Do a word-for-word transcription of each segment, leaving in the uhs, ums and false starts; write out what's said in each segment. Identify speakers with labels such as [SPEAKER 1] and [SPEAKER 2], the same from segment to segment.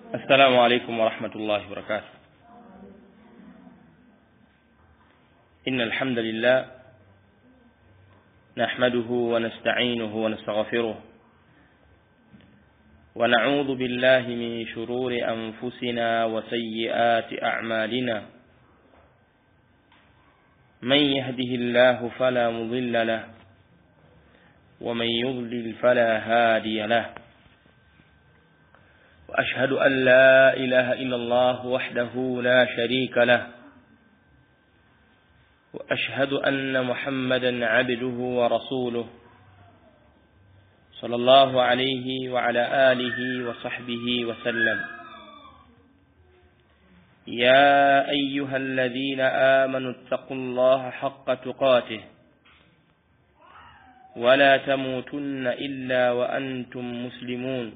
[SPEAKER 1] السلام عليكم ورحمة الله وبركاته. إن الحمد لله نحمده ونستعينه ونستغفره ونعوذ بالله من شرور أنفسنا وسيئات أعمالنا. من يهده الله فلا مضل له ومن يضلل فلا هادي له. وأشهد أن لا إله إلا الله وحده لا شريك له وأشهد أن محمدا عبده ورسوله صلى الله عليه وعلى آله وصحبه وسلم. يا أيها الذين آمنوا اتقوا الله حق تقاته ولا تموتن إلا وأنتم مسلمون.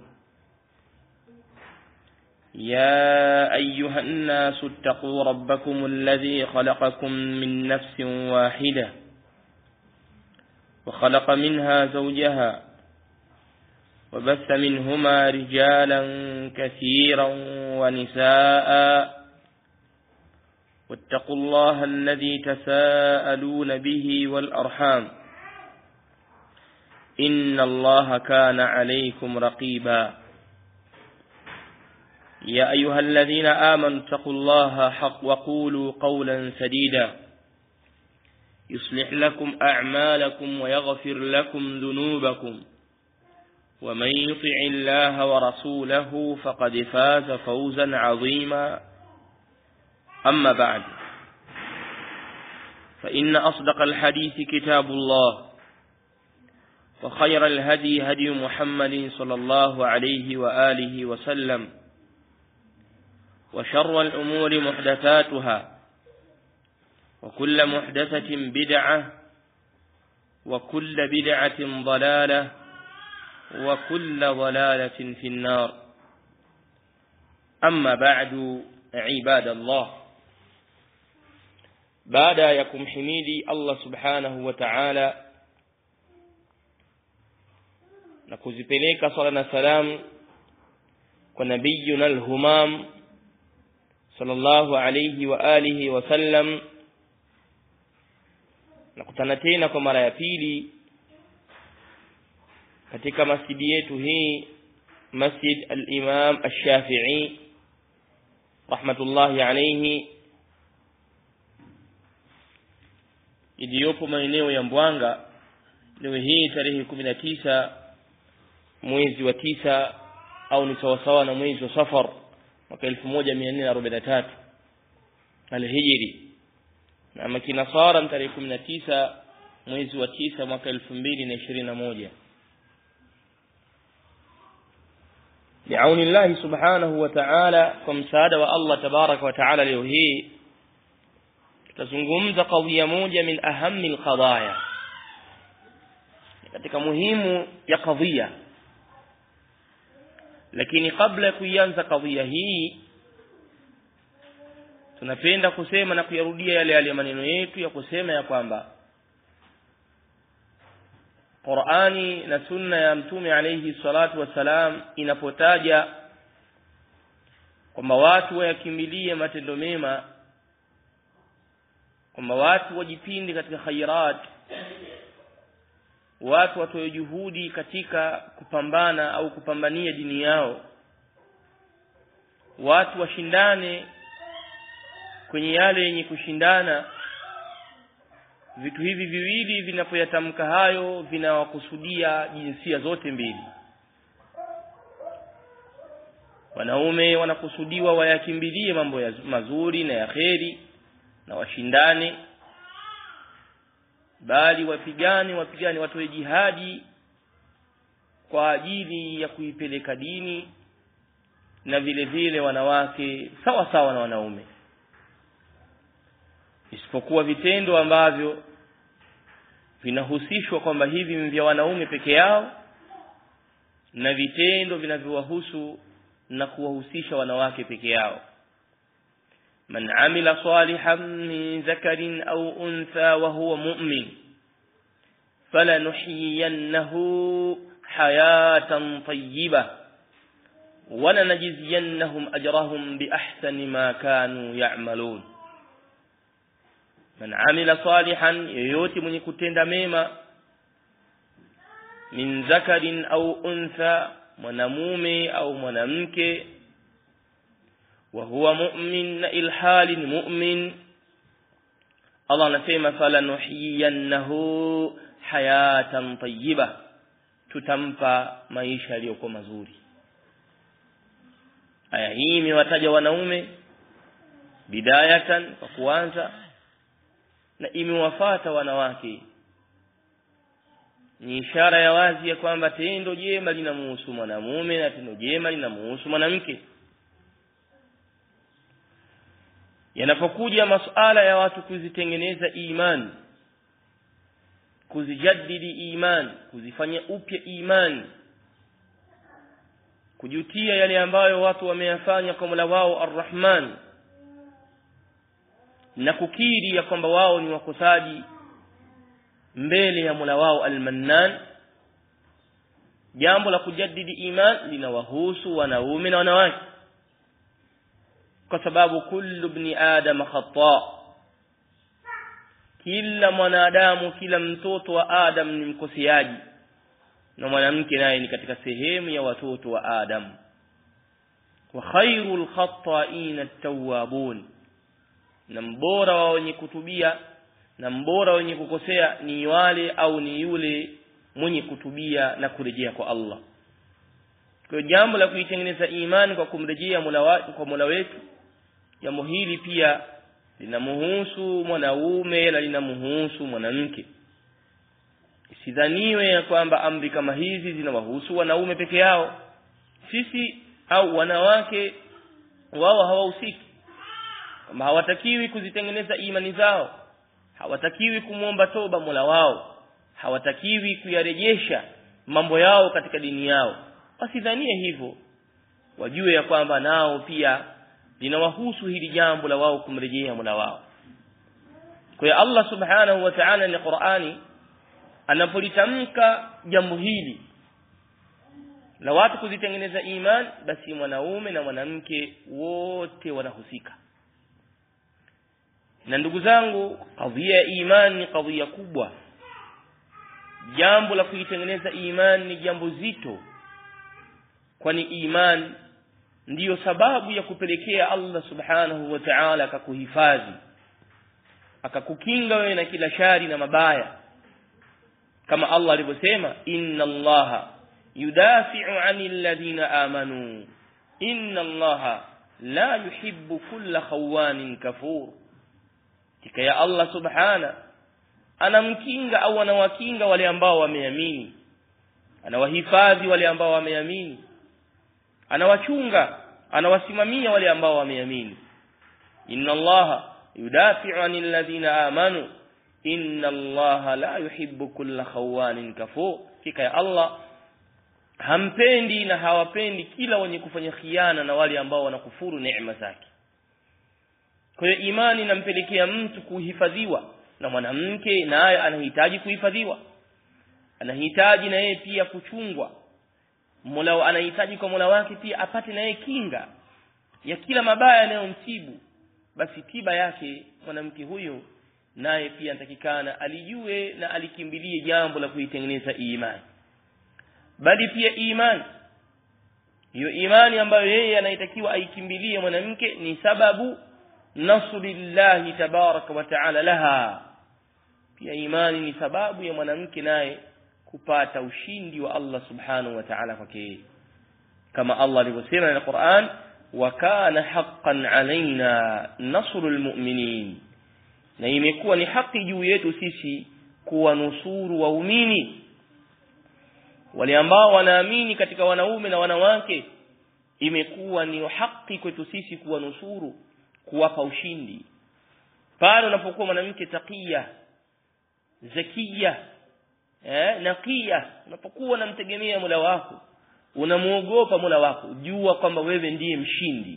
[SPEAKER 1] يا أيها الناس اتقوا ربكم الذي خلقكم من نفس واحدة وخلق منها زوجها وبث منهما رجالا كثيرا ونساء واتقوا الله الذي تساءلون به والأرحام إن الله كان عليكم رقيبا. يا أيها الذين آمنوا اتقوا الله حق وقولوا قولا سديدا يصلح لكم أعمالكم ويغفر لكم ذنوبكم ومن يطع الله ورسوله فقد فاز فوزا عظيما. أما بعد، فإن أصدق الحديث كتاب الله وخير الهدي هدي محمد صلى الله عليه وآله وسلم وشر الأمور محدثاتها وكل محدثة بدعة وكل بدعة ضلالة وكل ضلالة في النار. أما بعد، عباد الله، بعد يكم حميدي الله سبحانه وتعالى نكوزipeleka صلى الله عليه وسلم ونبينا الهمام sallallahu alayhi wa alihi wa sallam. Nakutana tena kwa mara ya pili katika masjidi yetu hii, Masjid al-Imam Ash-Shafi'i rahmatullahi alayhi, iliyopo maeneo ya Mbwanga. Leo hii tarehe kumi na tisa mwezi wa tisa, au ni sawa sawa na mwezi wa Safar mwaka elfu moja mia nne arobaini na tatu al-Hijri, na makinasara tarehe kumi na tisa mwezi wa tisa mwaka elfu mbili na ishirini na moja. Bi'auni Allah subhanahu wa ta'ala, kwa msaada wa Allah tabaraka wa ta'ala, leo hii tutazungumza kadhia moja min ahammi al-qadaya, katika muhimu ya kadhia. Lakini kabla ya kuianza kadhia hii, tunapenda kusema na kuyarudia yale yale maneno yetu ya kusema ya kwamba Qur'ani na sunna ya Mtume alayhi salatu wassalam inapotaja kwamba watu wayakimbilie matendo mema, kwamba watu wajipinde katika khairat, watu watoe juhudi katika kupambana au kupambania dini yao, watu washindane kwenye yale yenye kushindana. Vitu hivi viwili vinapoyatamka hayo vinawakusudia jinsia zote mbili. Wanaume wanakusudiwa wayakimbilie mambo ya mazuri na ya kheri na washindane, bali wapigane wapigane watoe jihadi kwa ajili ya kuipeleka dini, na vile vile wanawake sawa sawa na wanaume, isipokuwa vitendo ambavyo vinahusishwa kwamba hivi ni vya wanaume peke yao, na vitendo vinavyowahusu na kuwahusisha wanawake peke yao. Man amila salihan min dhakarin au untha wa huwa mu'min falanuhyiyannahu hayatan tayyibah wala najziyannahum ajrahum bi ahsani ma kanu ya'malun. Man amila salihan, yoyote mwenye kutenda mema, min zakarin au untha, mwanamume au mwanamke, wa huwa mu'min, na ilhali ni mu'min, Allah anasema falanuhyiyannahu hayatan tayyibah, tutampa maisha yaliyokuwa mazuri. Aya hii imewataja wanaume bidayatan kwa kuanza, na imewafata wanawake. Ni ishara ya wazi ya kwamba tendo jema linamhusu mwanamume na tendo jema linamhusu mwanamke. Yanapokuja masuala ya watu kuzitengeneza imani, kuzijaddidi imani, kuzifanya upya imani, kujutia yale ambayo watu wameyafanya kwa Mola wao Ar-Rahman, na kukiri ya kwamba wao ni wakosaji mbele ya Mola wao Al-Mannan, jambo la kujaddidi imani linawahusu wanaume na wanawake, kwa sababu kullu ibn adam khata, kila mwanadamu, kila mtoto wa Adam ni mkoseaji, na mwanamke naye ni katika sehemu ya watoto wa Adam. Wa khairul khata'in at-tawwabun, na mbora wa wenye kutubia na mbora wenye kukosea ni wale au ni yule mwenye kutubia na kurejea kwa Allah. Kwa jambo la kuitengeneza imani kwa kumrejea Mola wetu, kwa Mola wetu, jambo hili pia linamhusu mwanaume na linamhusu mwanamke. Isidhaniwe ya kwamba amri kama hizi zinawahusu wanaume peke yao. Sisi au wanawake wao hawahusiki, kama hawatakiwi kuzitengeneza imani zao, hawatakiwi kumuomba toba Mola wao, hawatakiwi kuyarejesha mambo yao katika dini yao. Wasidhanie hivyo, wajue ya kwamba nao pia linawahusu hili jambo la wao kumrejea Mola wao. Kwa hiyo Allah Subhanahu wa Ta'ala ni Qur'ani anapolitamka jambo hili la watu kuzitengeneza imani, basi mwanaume na mwanamke wote wanahusika. Na ndugu zangu, kadhia ya imani ni kadhia kubwa. Jambo la kuitengeneza imani ni jambo zito, kwani imani ndiyo sababu ya kupelekea Allah Subhanahu wa Ta'ala akakuhifadhi, akakukinga wewe na kila shari na mabaya, kama Allah alivyosema, inna Allaha yudafi'u 'anil ladhina amanu inna Allaha la yuhibbu kulla khawanin kafur. Tika ya Allah Subhana anamkinga au anawakinga wale ambao wameamini, anawahifadhi wale ambao wameamini, anawachunga, anawasimamia wale ambao wameamini. Inna Allaha yudafi'u 'anil ladhina amanu inna Allaha la yuhibbu kulla khawanin kafur. Hakika ya Allah hampendi na hawapendi kila wenye kufanya khiana na wale ambao wanakufuru neema zake. Kwa hiyo imani inampelekea mtu kuhifadhiwa, na mwanamke naye anahitaji kuhifadhiwa, anahitaji na yeye pia kuchungwa. Mola anahitaji kwa Mola wake pia apate na yeye kinga ya kila mabaya yanayomsibu. Basi tiba yake mwanamke huyo naye pia anatakikana alijue na alikimbilie jambo la kuitengeneza imani. Bali pia imani hiyo, imani ambayo yeye anaitakiwa aikimbilie mwanamke, ni sababu nasrillahi tabaraka wa taala laha. Pia imani ni sababu ya mwanamke naye kupata ushindi wa Allah Subhanahu wa Ta'ala kwake, kama Allah alivyosema na Qur'an, wa kana haqqan alaina nasrul mu'minin, na imekuwa ni haki juu yetu sisi kuwanusuru waumini, wale ambao wanaamini katika wanaume na wanawake. Imekuwa ni haki kwetu sisi kuwanusuru, kuwapa ushindi. Pale unapokuwa mwanamke taqiya, zakiya, eh naqiya, unapokuwa unamtegemea Mola wako, unamuogopa Mola wako, jua kwamba wewe ndiye mshindi,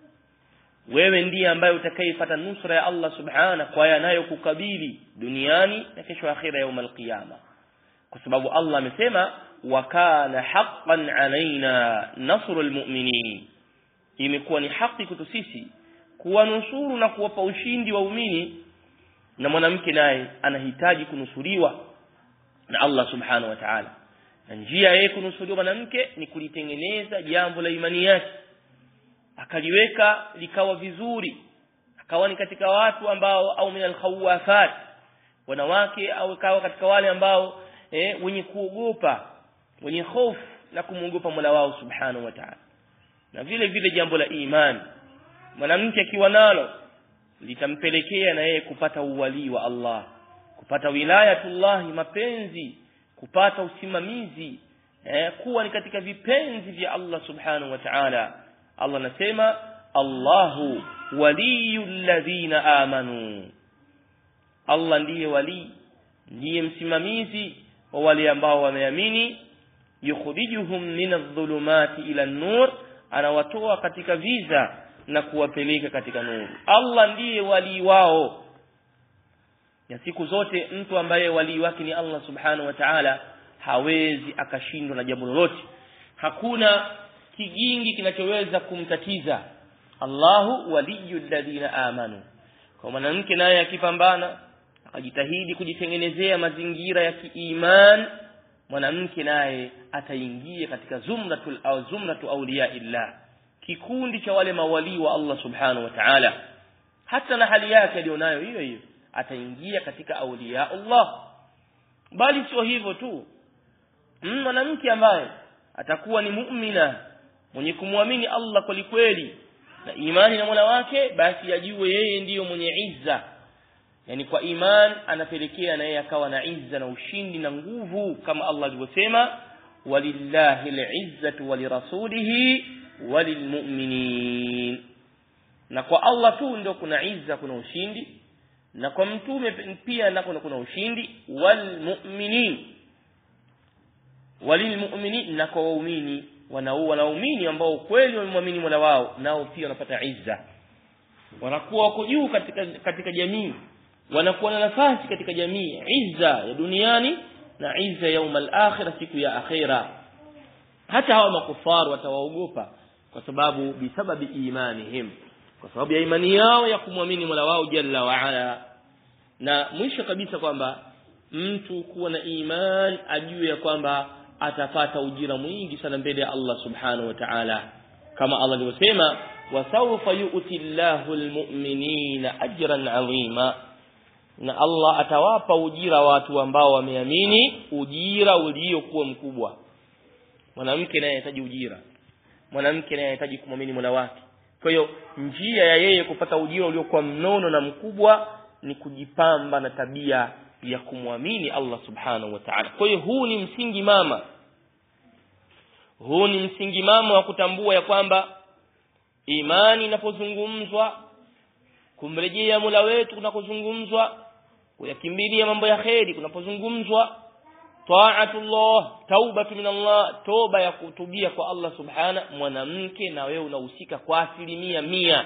[SPEAKER 1] wewe ndiye ambaye utakayepata nusra ya Allah Subhanahu kwa yanayokukabili duniani na kesho akhira yaumul qiyama. Kwa sababu Allah amesema, wa kana haqqan alaina nasrul mu'minin, imekuwa ni haki kwetu sisi kuwanusuru na kuwapa ushindi waumini. Na mwanamke naye anahitaji kunusuriwa na Allah subhanahu wa ta'ala, na njia yake kunusuriwa mwanamke ni kulitengeneza jambo la imani yake, akaliweka likawa vizuri, akawa ni katika watu ambao au min al-khawafat, wanawake au kawa katika wale ambao eh, wenye kuogopa, wenye hofu na kumuogopa Mola wao subhanahu wa ta'ala. Na vile vile jambo la imani mwanamke akiwa nalo litampelekea na yeye kupata uwali wa Allah, kupata wilayatullah, mapenzi, kupata usimamizi, eh, kuwa ni katika vipenzi vya Allah subhanahu wa ta'ala. Allah anasema Allahu waliyul ladhina amanu, Allah ndiye wali, ndiye msimamizi wa wale ambao wameamini. Yukhrijuhum minadh-dhulumati ila an-nur, anawatoa katika viza na kuwapeleka katika nuru. Allah ndiye wali wao. Ya siku zote mtu ambaye wali wake ni Allah subhanahu wa ta'ala hawezi akashindwa na jambo lolote. Hakuna kigingi kinachoweza kumtatiza. Allahu waliyul ladina amanu. Kwa mwanamke naye akipambana akajitahidi kujitengenezea mazingira ya kiiman, mwanamke naye ataingia katika zumratul au zumratu awliya illah, kikundi cha wale mawali wa Allah subhanahu wa ta'ala. Hata na hali yake alionayo hiyo hiyo ataingia katika awliya Allah. Bali sio hivyo tu, mwanamke ambaye atakuwa ni muumina, mwenye kumwamini Allah kweli kweli na imani na Mola wake, basi ajue yeye ndiyo mwenye izza. Yani kwa iman anapelekea na yeye akawa na izza na ushindi na nguvu, kama Allah alivyosema walillahi al-izzatu wa lirasulihi wa lilmu'minin. Na kwa Allah tu ndio kuna izza, kuna ushindi, na kwa mtume pia nako kuna ushindi, wal mu'minin walilmu'minin, na kwa waumini wanaoa na waumini ambao kweli wamemwamini Mola wao, nao pia wanapata izza, wanakuwa wako juu katika katika jamii, wanakuwa na nafasi katika jamii, izza ya duniani na izza ya yaumul akhirah, siku ya akhira. Hata hawa makufaru watawaogopa kwa sababu bisababi imanihim, kwa sababu ya imani yao ya kumwamini Mola wao jalla wa ala. Na mwisho kabisa kwamba mtu kuwa na iman ajue ya kwamba atapata ujira mwingi sana mbele ya Allah subhanahu wa ta'ala, kama Allah alivyosema wa sawfa yu'ti Allahu almu'minina ajran 'azima, na Allah atawapa ujira watu ambao wameamini, ujira uliokuwa mkubwa. Mwanamke naye anahitaji ujira, mwanamke naye anahitaji kumwamini Mola wake. Kwa hiyo njia ya yeye kupata ujira uliokuwa mnono na mkubwa ni kujipamba na tabia ya kumwamini Allah subhanahu wa ta'ala. Kwa hiyo huu ni msingi mama, huu ni msingi mama wa kutambua ya kwamba imani inapozungumzwa, kumrejea Mola wetu kunapozungumzwa, kuyakimbilia mambo ya kheri kunapozungumzwa, ta'atullah, taubatu min Allah, toba ya kutubia kwa Allah subhana, mwanamke na wewe unahusika kwa asilimia mia,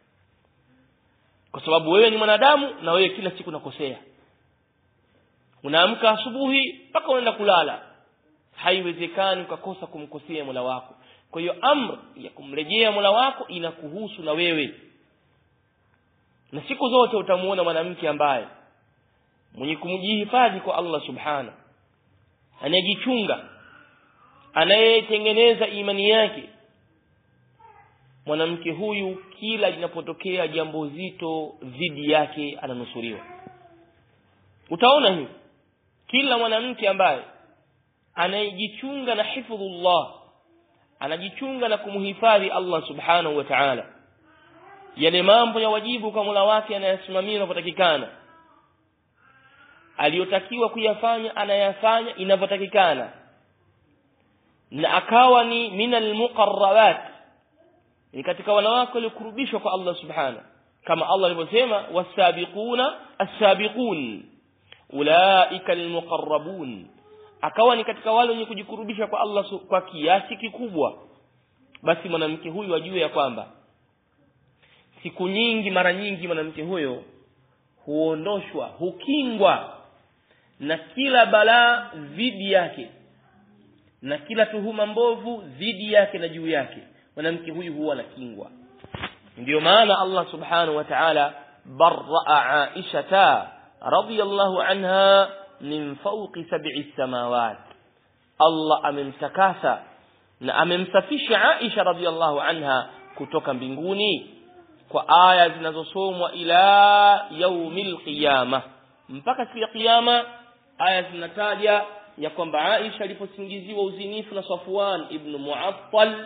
[SPEAKER 1] kwa sababu wewe ni mwanadamu na wewe kila siku unakosea. Unaamka asubuhi mpaka unaenda kulala, haiwezekani ukakosa kumkosea Mola wako. Kwa hiyo amri ya kumrejea Mola wako inakuhusu na wewe. Na siku zote utamuona mwanamke ambaye mwenye kumjihifadhi kwa Allah subhana, anajichunga, anayetengeneza imani yake, mwanamke huyu kila linapotokea jambo zito dhidi yake ananusuriwa. Utaona hivi kila mwanamke ambaye anajichunga na hifdhullah, anajichunga na kumhifadhi Allah subhanahu wa ta'ala, yale mambo ya wajibu kwa Mola wake anayasimamia inapotakikana, aliyotakiwa kuyafanya anayafanya inapotakikana, na akawa ni minal muqarrabat, ni katika wanawake waliokurubishwa kwa Allah subhanahu, kama Allah alivyosema wasabiquna as-sabiqun ulaika almuqarrabun, akawa ni katika wale wenye kujikurubisha kwa Allah kwa kiasi kikubwa. Basi mwanamke huyu ajue ya kwamba siku nyingi, mara nyingi mwanamke huyo huondoshwa, hukingwa na kila balaa dhidi yake, na kila tuhuma mbovu dhidi yake na juu yake, mwanamke huyu huwa anakingwa. Ndio maana Allah subhanahu wa ta'ala barra'a Aisha radhiyallahu anha min fawqi sab'i samawat. Allah amemtakasa na amemsafisha Aisha radhiyallahu anha kutoka mbinguni kwa aya zinazosomwa ila yaumil qiyamah, mpaka siku ya kiyama. Aya zinataja ya kwamba Aisha aliposingiziwa uzinifu na Safwan ibn Mu'attal,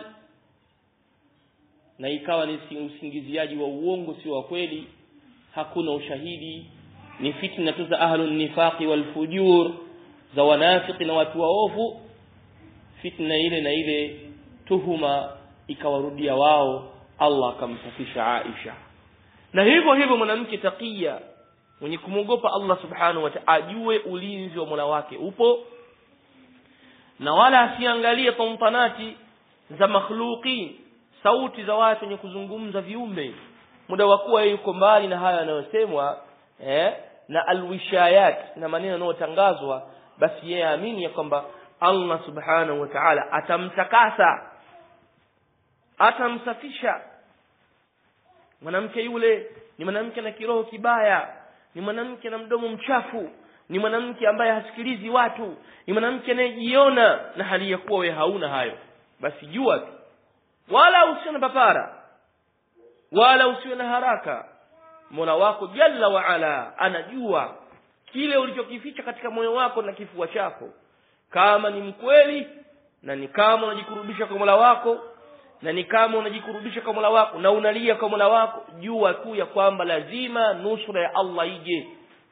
[SPEAKER 1] na ikawa ni usingiziaji wa uongo, si wa kweli, hakuna ushahidi, ni fitna tu za ahlun nifaqi wal fujur, za wanafiki na watu waovu. Fitna ile na ile tuhuma ikawarudia wao, Allah akamsafisha Aisha. Na hivyo hivyo mwanamke taqiya mwenye kumogopa Allah subhanahu wa ta'ala ajue ulinzi wa Mola wake upo, na wala asiangalie tontanati za makhluqin, sauti za watu wenye kuzungumza viumbe, muda wa kuwa yuko mbali na haya yanayosemwa eh na alwishayat na maneno yanayotangazwa. Basi yeye amini ya kwamba Allah subhanahu wa ta'ala atamtakasa, atamsafisha. Mwanamke yule ni mwanamke na kiroho kibaya, ni mwanamke na mdomo mchafu, ni mwanamke ambaye hasikilizi watu, ni mwanamke anayejiona na hali ya kuwa wewe hauna hayo. Basi jua tu, wala usiwe na papara, wala usiwe na haraka. Mola wako jalla wa ala anajua kile ulichokificha katika moyo wako na kifua chako. Kama ni mkweli na ni kama unajikurubisha kwa Mola wako, na ni kama unajikurubisha kwa Mola wako na unalia kwa Mola wako, jua tu ya kwamba lazima nusra ya Allah ije.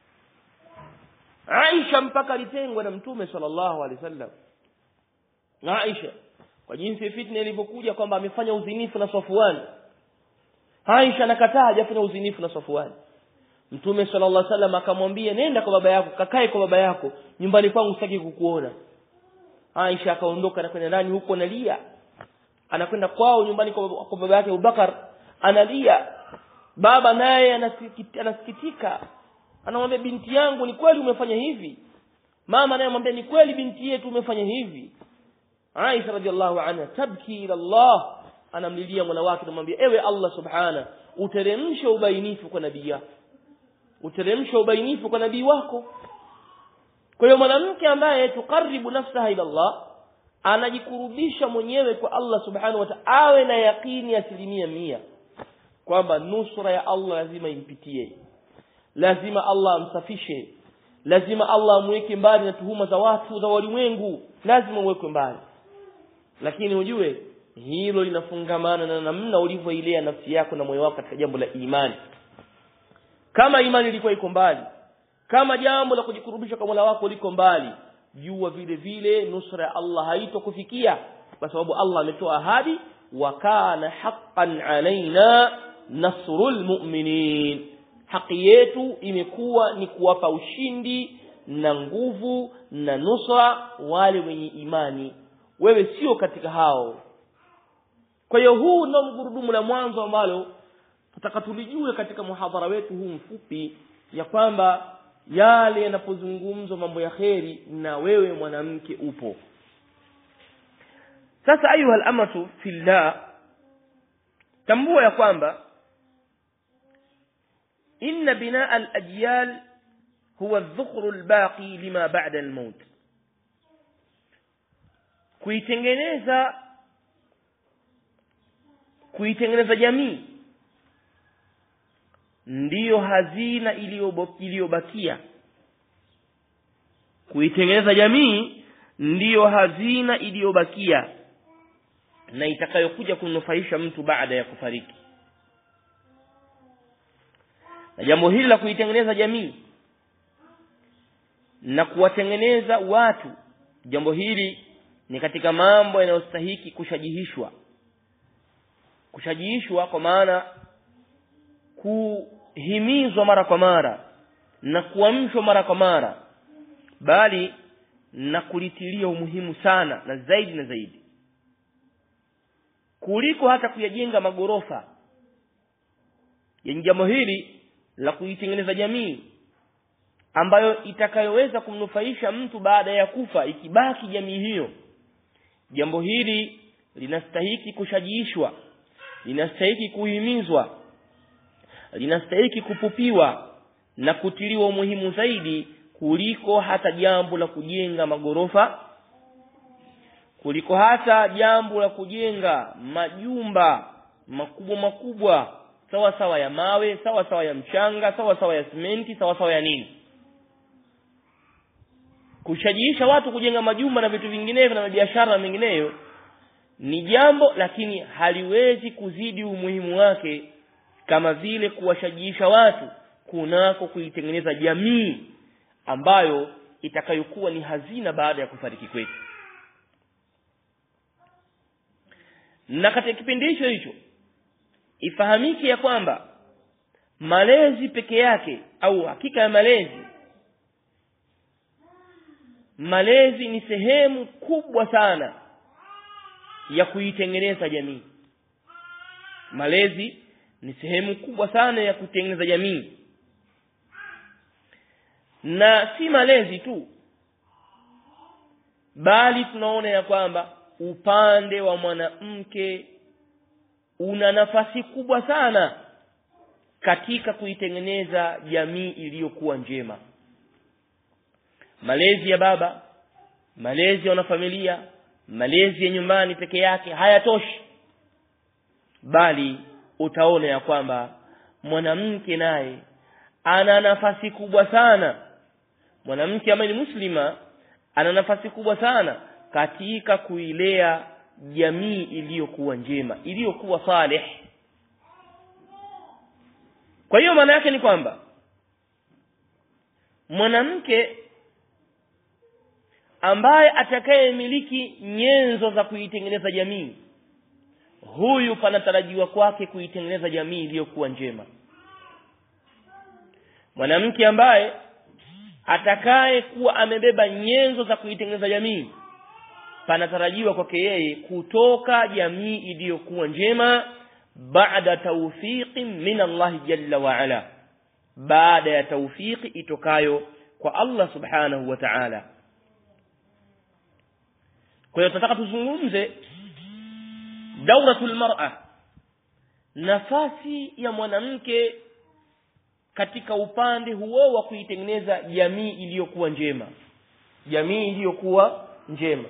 [SPEAKER 1] Aisha mpaka alitengwa na Mtume sallallahu alaihi wasallam. Na Aisha kwa jinsi fitna ilivyokuja kwamba amefanya uzinifu na Safwan, Aisha nakataa hajafanya uzinifu na Safwan. Mtume sallallahu alaihi wasallam akamwambia, nenda kwa baba yako, kakae kwa baba yako, nyumbani kwangu sitaki kukuona. Aisha akaondoka na kwenda ndani huko analia. Anakwenda kwao nyumbani kwa baba yake Abubakar, analia. Baba naye anasikitika, anamwambia, binti yangu, ni kweli umefanya hivi? Mama naye anamwambia, ni kweli binti yetu umefanya hivi. Aisha radhiallahu anha tabki ila Allah, anamlilia Mola wake, anamwambia, ewe Allah subhana, uteremshe ubainifu kwa nabii yako, uteremshe ubainifu kwa nabii wako. Kwa hiyo mwanamke ambaye tukaribu nafsaha ila Allah, anajikurubisha mwenyewe kwa Allah subhanahu wa ta'ala, awe na yakini asilimia mia kwamba nusra ya Allah lazima impitie, lazima Allah amsafishe, lazima Allah amweke mbali na tuhuma za watu za walimwengu, lazima mwekwe mbali. Lakini ujue hilo linafungamana na namna ulivyoilea nafsi yako na moyo wako katika jambo la imani. Kama imani ilikuwa iko mbali, kama jambo la kujikurubisha kwa Mola wako liko mbali, jua vile vile nusra ya Allah haitokufikia, kwa sababu Allah ametoa ahadi, wa kana haqqan alaina nasrul mu'minin. Haki yetu imekuwa ni kuwapa ushindi na nguvu na nusra wale wenye imani. Wewe sio katika hao. Kwa hiyo huu ndio mgurudumu la mwanzo ambalo tutaka tulijue katika muhadhara wetu huu mfupi, ya kwamba yale yanapozungumzwa mambo ya kheri na wewe mwanamke upo. Sasa ayuha al-amatu fillah, tambua ya kwamba inna binaa al-ajyal huwa adh-dhukhru al-baqi lima ba'da al-maut. Kuitengeneza kuitengeneza jamii ndiyo hazina iliyobakia. Kuitengeneza jamii ndiyo hazina iliyobakia na itakayokuja kumnufaisha mtu baada ya kufariki. Na jambo hili la kuitengeneza jamii na kuwatengeneza watu, jambo hili ni katika mambo yanayostahiki kushajihishwa. Kushajihishwa kwa maana kuhimizwa mara kwa mara na kuamshwa mara kwa mara, bali na kulitilia umuhimu sana na zaidi na zaidi, kuliko hata kuyajenga magorofa. Yenye jambo hili la kuitengeneza jamii ambayo itakayoweza kumnufaisha mtu baada ya kufa, ikibaki jamii hiyo jambo hili linastahili kushajishwa, linastahili kuhimizwa, linastahili kupupiwa na kutiliwa umuhimu zaidi kuliko hata jambo la kujenga magorofa, kuliko hata jambo la kujenga majumba makubwa makubwa, sawa sawa ya mawe, sawa sawa ya mchanga, sawa sawa ya simenti, sawa sawa ya nini. Kushajiisha watu kujenga majumba na vitu vinginevyo na biashara na mengineyo ni jambo, lakini haliwezi kuzidi umuhimu wake kama vile kuwashajiisha watu kunako kuitengeneza jamii ambayo itakayokuwa ni hazina baada ya kufariki kwetu. Na katika kipindi hicho hicho ifahamike ya kwamba malezi peke yake, au hakika ya malezi malezi ni sehemu kubwa sana ya kuitengeneza jamii. Malezi ni sehemu kubwa sana ya kutengeneza jamii. Na si malezi tu, bali tunaona ya kwamba upande wa mwanamke una nafasi kubwa sana katika kuitengeneza jamii iliyokuwa njema. Malezi ya baba, malezi ya wanafamilia, malezi ya nyumbani peke yake hayatoshi, bali utaona ya kwamba mwanamke naye ana nafasi kubwa sana. Mwanamke ambaye ni muslima ana nafasi kubwa sana katika kuilea jamii iliyokuwa njema, iliyokuwa salih. Kwa hiyo maana yake ni kwamba mwanamke ambaye atakayemiliki nyenzo za kuitengeneza jamii, huyu panatarajiwa kwake kuitengeneza jamii iliyokuwa njema. Mwanamke ambaye atakaye kuwa amebeba nyenzo za kuitengeneza jamii, panatarajiwa kwake yeye kutoka jamii iliyokuwa njema baada tawfiqin min Allah jalla wa ala, baada ya tawfiki itokayo kwa Allah subhanahu wa ta'ala. Kwa hiyo tunataka tuzungumze dauratul mar'a, nafasi ya mwanamke katika upande huo wa kuitengeneza jamii iliyokuwa njema, jamii iliyokuwa njema.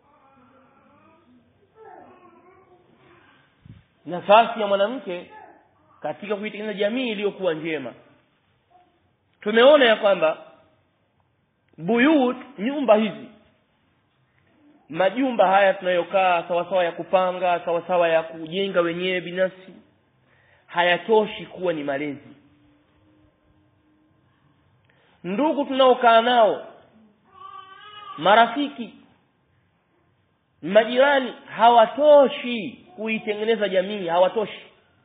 [SPEAKER 1] Nafasi ya mwanamke katika kuitengeneza jamii iliyokuwa njema. Tumeona ya kwamba buyut, nyumba hizi, majumba haya tunayokaa sawa sawa ya kupanga, sawa sawa ya kujenga wenyewe binafsi, hayatoshi kuwa ni malezi. Ndugu tunaokaa nao, marafiki, majirani, hawatoshi kuitengeneza jamii, hawatoshi.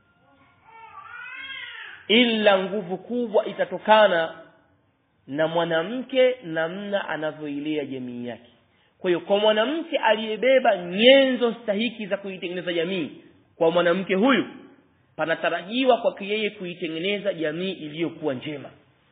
[SPEAKER 1] Ila nguvu kubwa itatokana na mwanamke namna anavyoilea jamii yake. Kwa hiyo kwa mwanamke aliyebeba nyenzo stahiki za kuitengeneza jamii, kwa mwanamke huyu panatarajiwa kwa yeye kuitengeneza jamii iliyokuwa njema.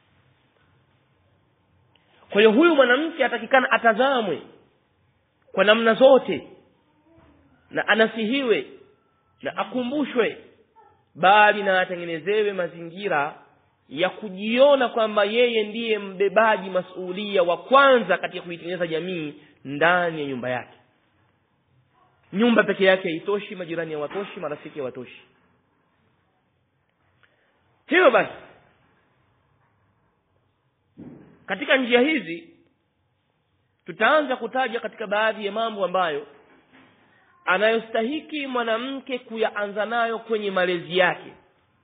[SPEAKER 1] Kwa hiyo huyu mwanamke atakikana atazamwe kwa namna zote, na anasihiwe na akumbushwe, bali na atengenezewe mazingira ya kujiona kwamba yeye ndiye mbebaji masuhulia wa kwanza katika kuitengeneza jamii ndani ya nyumba yake. Nyumba peke yake haitoshi, majirani hawatoshi, marafiki hawatoshi. Hivyo basi katika njia hizi tutaanza kutaja katika baadhi ya mambo ambayo anayostahiki mwanamke kuyaanza nayo kwenye malezi yake.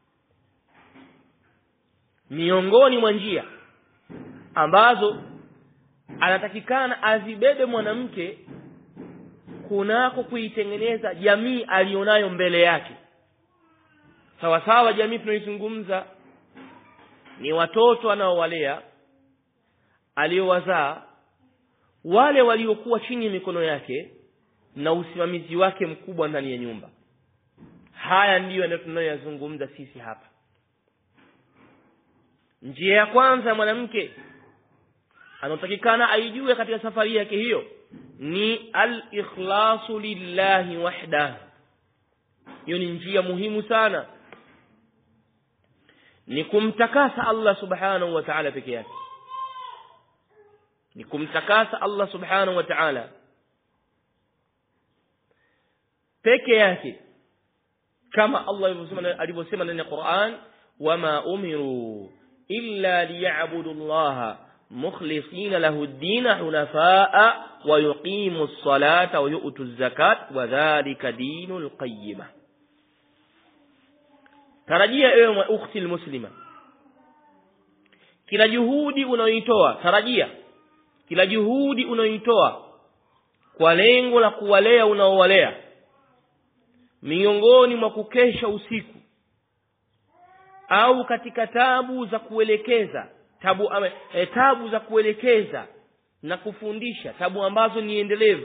[SPEAKER 1] Miongoni mwa njia ambazo anatakikana azibebe mwanamke kunako kuitengeneza jamii alionayo mbele yake. Sawa sawa jamii tunaizungumza ni watoto anaowalea, aliowazaa, wale waliokuwa chini ya mikono yake na usimamizi wake mkubwa ndani ya nyumba. Haya ndiyo ndio tunayoyazungumza sisi hapa. Njia ya kwanza mwanamke anatakikana aijue katika safari yake hiyo ni al-ikhlasu lillahi wahdahu. Hiyo ni njia muhimu sana, ni kumtakasa Allah subhanahu wa ta'ala peke yake, ni kumtakasa Allah subhanahu wa ta'ala peke yake, kama Allah alivyosema ndani ya Qur'an, wama umiru illa liya'budu Allaha mukhlisina lahu ad-din hunafaa wa yuqimu as-salata wa yu'tu az-zakata wa dhalika dinul qayyimah. Tarajia ewe ukhti muslima, kila juhudi unayoitoa, tarajia kila juhudi unayoitoa kwa lengo la kuwalea unaowalea, miongoni mwa kukesha usiku au katika tabu za kuelekeza tabu ame, e, tabu za kuelekeza na kufundisha, tabu ambazo ni endelevu,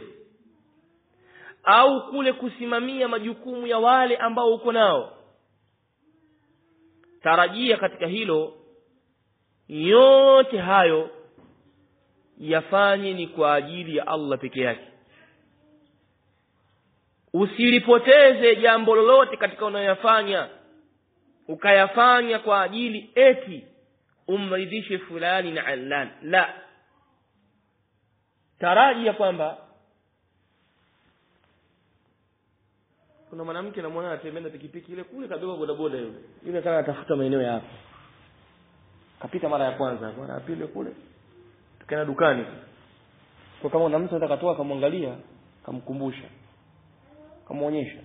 [SPEAKER 1] au kule kusimamia majukumu ya wale ambao uko nao, tarajia katika hilo yote hayo yafanye ni kwa ajili ya Allah peke yake. Usilipoteze jambo lolote katika unayofanya ukayafanya kwa ajili eti umridhishe fulani na allan. La, tarajia kwamba kuna mwanamke na mwana anatembea pikipiki ile kule kadogo boda boda yule. Yule kana atafuta maeneo ya hapo. Kapita mara ya kwanza, mara ya pili kule. Tukaenda dukani. Kwa kama una mtu anataka toa kamwangalia, kamkumbusha, kamuonyesha.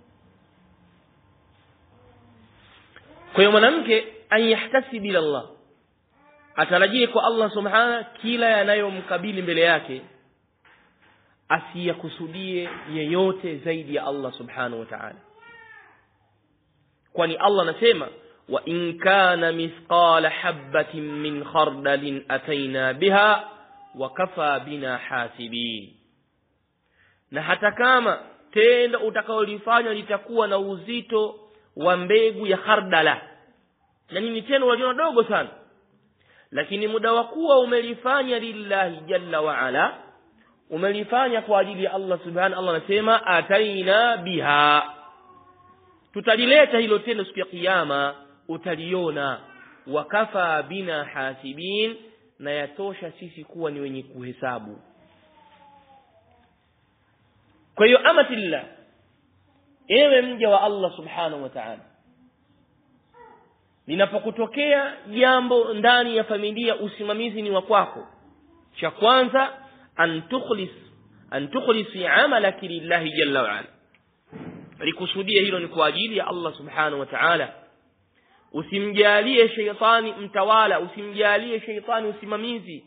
[SPEAKER 1] Kwa hiyo mwanamke ayahtasibi ila Allah, atarajie kwa Allah subhanahu kila yanayomkabili mbele yake, asiyakusudie yeyote zaidi ya Allah subhanahu wa ta'ala. Kwani Allah anasema, wa in kana mithqala habatin min khardalin ataina biha wa kafa bina hasibin. Na hata kama tendo utakaolifanya litakuwa na uzito wa mbegu ya khardala, na nini tena unajua dogo sana, lakini muda wa kuwa umelifanya lillahi jalla wa ala, umelifanya kwa ajili ya Allah subhanahu, Allah anasema ataina biha, tutalileta hilo tendo siku ya kiyama, utaliona. Wakafa bina hasibin, na yatosha sisi kuwa ni wenye kuhesabu. Kwa hiyo amatillah, ewe mja wa Allah subhanahu wa ta'ala, linapokutokea jambo ndani ya familia, usimamizi ni wa kwako. Cha kwanza, antukhlis antukhlisi amalaki lillahi jalla wa ala, likusudia hilo ni kwa ajili ya Allah subhanahu wa ta'ala. Usimjalie shaytani mtawala, usimjalie shaytani usimamizi,